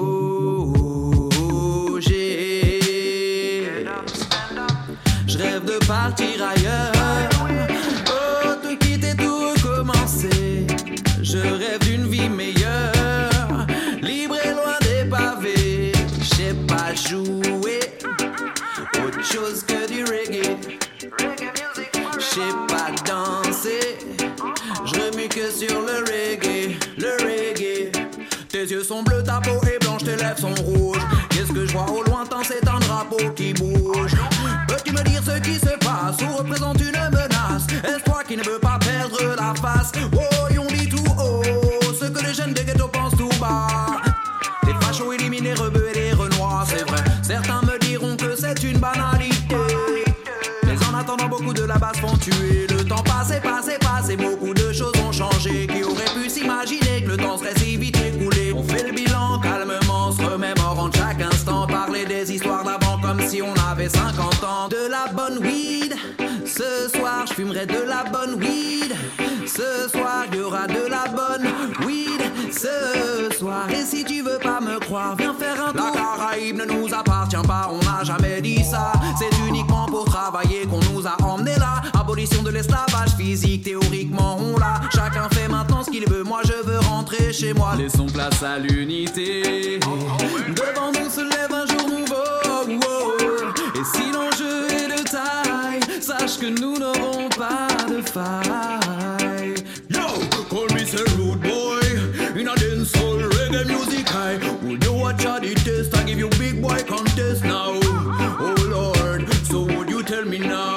bouger. Je rêve de partir ailleurs, oh, tout quitter, tout recommencer. Je rêve d'une vie meilleure, libre et loin des pavés. Je sais pas jouer autre chose que du reggae. Je sais pas danser, je remue que sur le reggae, le reggae. Tes yeux sont bleus, ta peau est blanche, tes lèvres sont rouges. Qu'est-ce que je vois au lointain, c'est un drapeau qui bouge. Peux-tu me dire ce qui se passe ou représente une menace? Est-ce toi qui ne veux pas perdre la face? Oh, on dit tout haut ce que les jeunes des ghettos pensent tout bas. Les fachos éliminent les rebeux et les renois, c'est vrai. Certains me diront que c'est une banalité, mais en attendant beaucoup de la base font tuer. Le temps passe et passe et passe et beaucoup de choses ont changé. Qui aurait pu s'imaginer que le temps serait si vite écoulé? On fait le bilan calmement, se remémore en chaque instant. Parler des histoires d'avant comme si on avait cinquante ans. De la bonne weed, ce soir je fumerai de la bonne weed. Ce soir il y aura de la bonne weed. Ce soir, et si tu veux pas me croire, viens faire un tour. La Caraïbe ne nous appartient pas, on n'a jamais dit ça. C'est uniquement pour travailler qu'on nous a emmenés là. Abolition de l'esclavage physique, théoriquement on l'a. Chacun fait maintenant ce qu'il veut, moi je veux rentrer chez moi. Laissons place à l'unité, devant nous se lève un jour nouveau. Et si l'enjeu est de taille, sache que nous n'aurons pas de faille. Yo, call me say rude boy, in a dancehall reggae music high. Would you watch how the test? I give you big boy contest now. Oh Lord, so would you tell me now?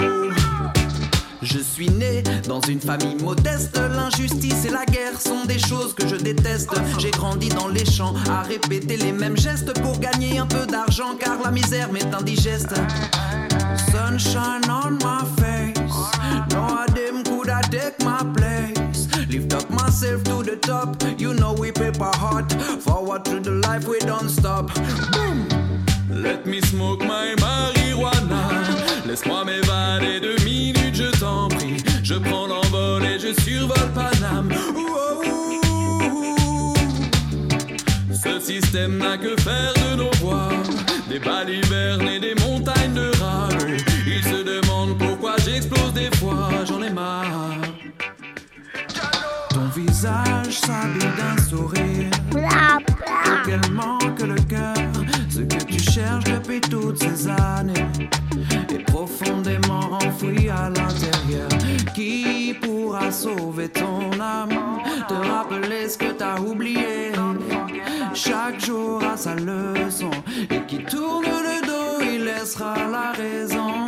Je suis né dans une famille modeste. L'injustice et la guerre sont des choses que je déteste. J'ai grandi dans les champs à répéter les mêmes gestes pour gagner un peu d'argent, car la misère m'est indigeste. Sunshine on my face, no them coulda take my place. Lift up myself to the top, you know we paper hot. Forward to the life we don't stop. Boom. Let me smoke my marijuana. Laisse-moi m'évader deux minutes, je t'en prie. Je prends l'envol et je survole Paname. Ce système n'a que faire de nos voix, des balivernes et des montagnes de rails. Ils se demandent pourquoi j'explose des fois, j'en ai marre. Ton visage s'habille d'un sourire auquel manque le cœur. Ce que tu cherches depuis toutes ces années est profondément enfoui à l'intérieur. Qui pourra sauver ton âme, te rappeler ce que t'as oublié? Chaque jour a sa leçon, et qui tourne le dos, il laissera la raison.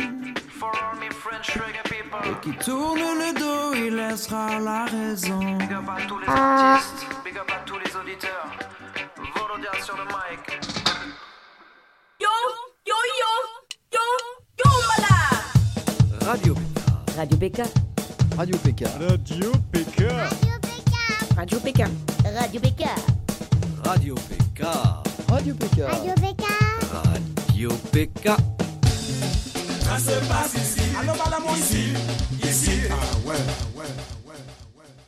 Et qui tourne le dos, il laissera la raison. Big up à tous les artistes, big up à tous les auditeurs. Volodia sur le mic. Yo, yo, yo, yo, yo, voilà. Radio P K. Radio P K. Radio P K. Radio P K. Radio P K. Radio P K. Radio P K. Radio P K. Radio P K. Radio P K. Ça se passe ici, allô madame, ici, ici, ah ouais.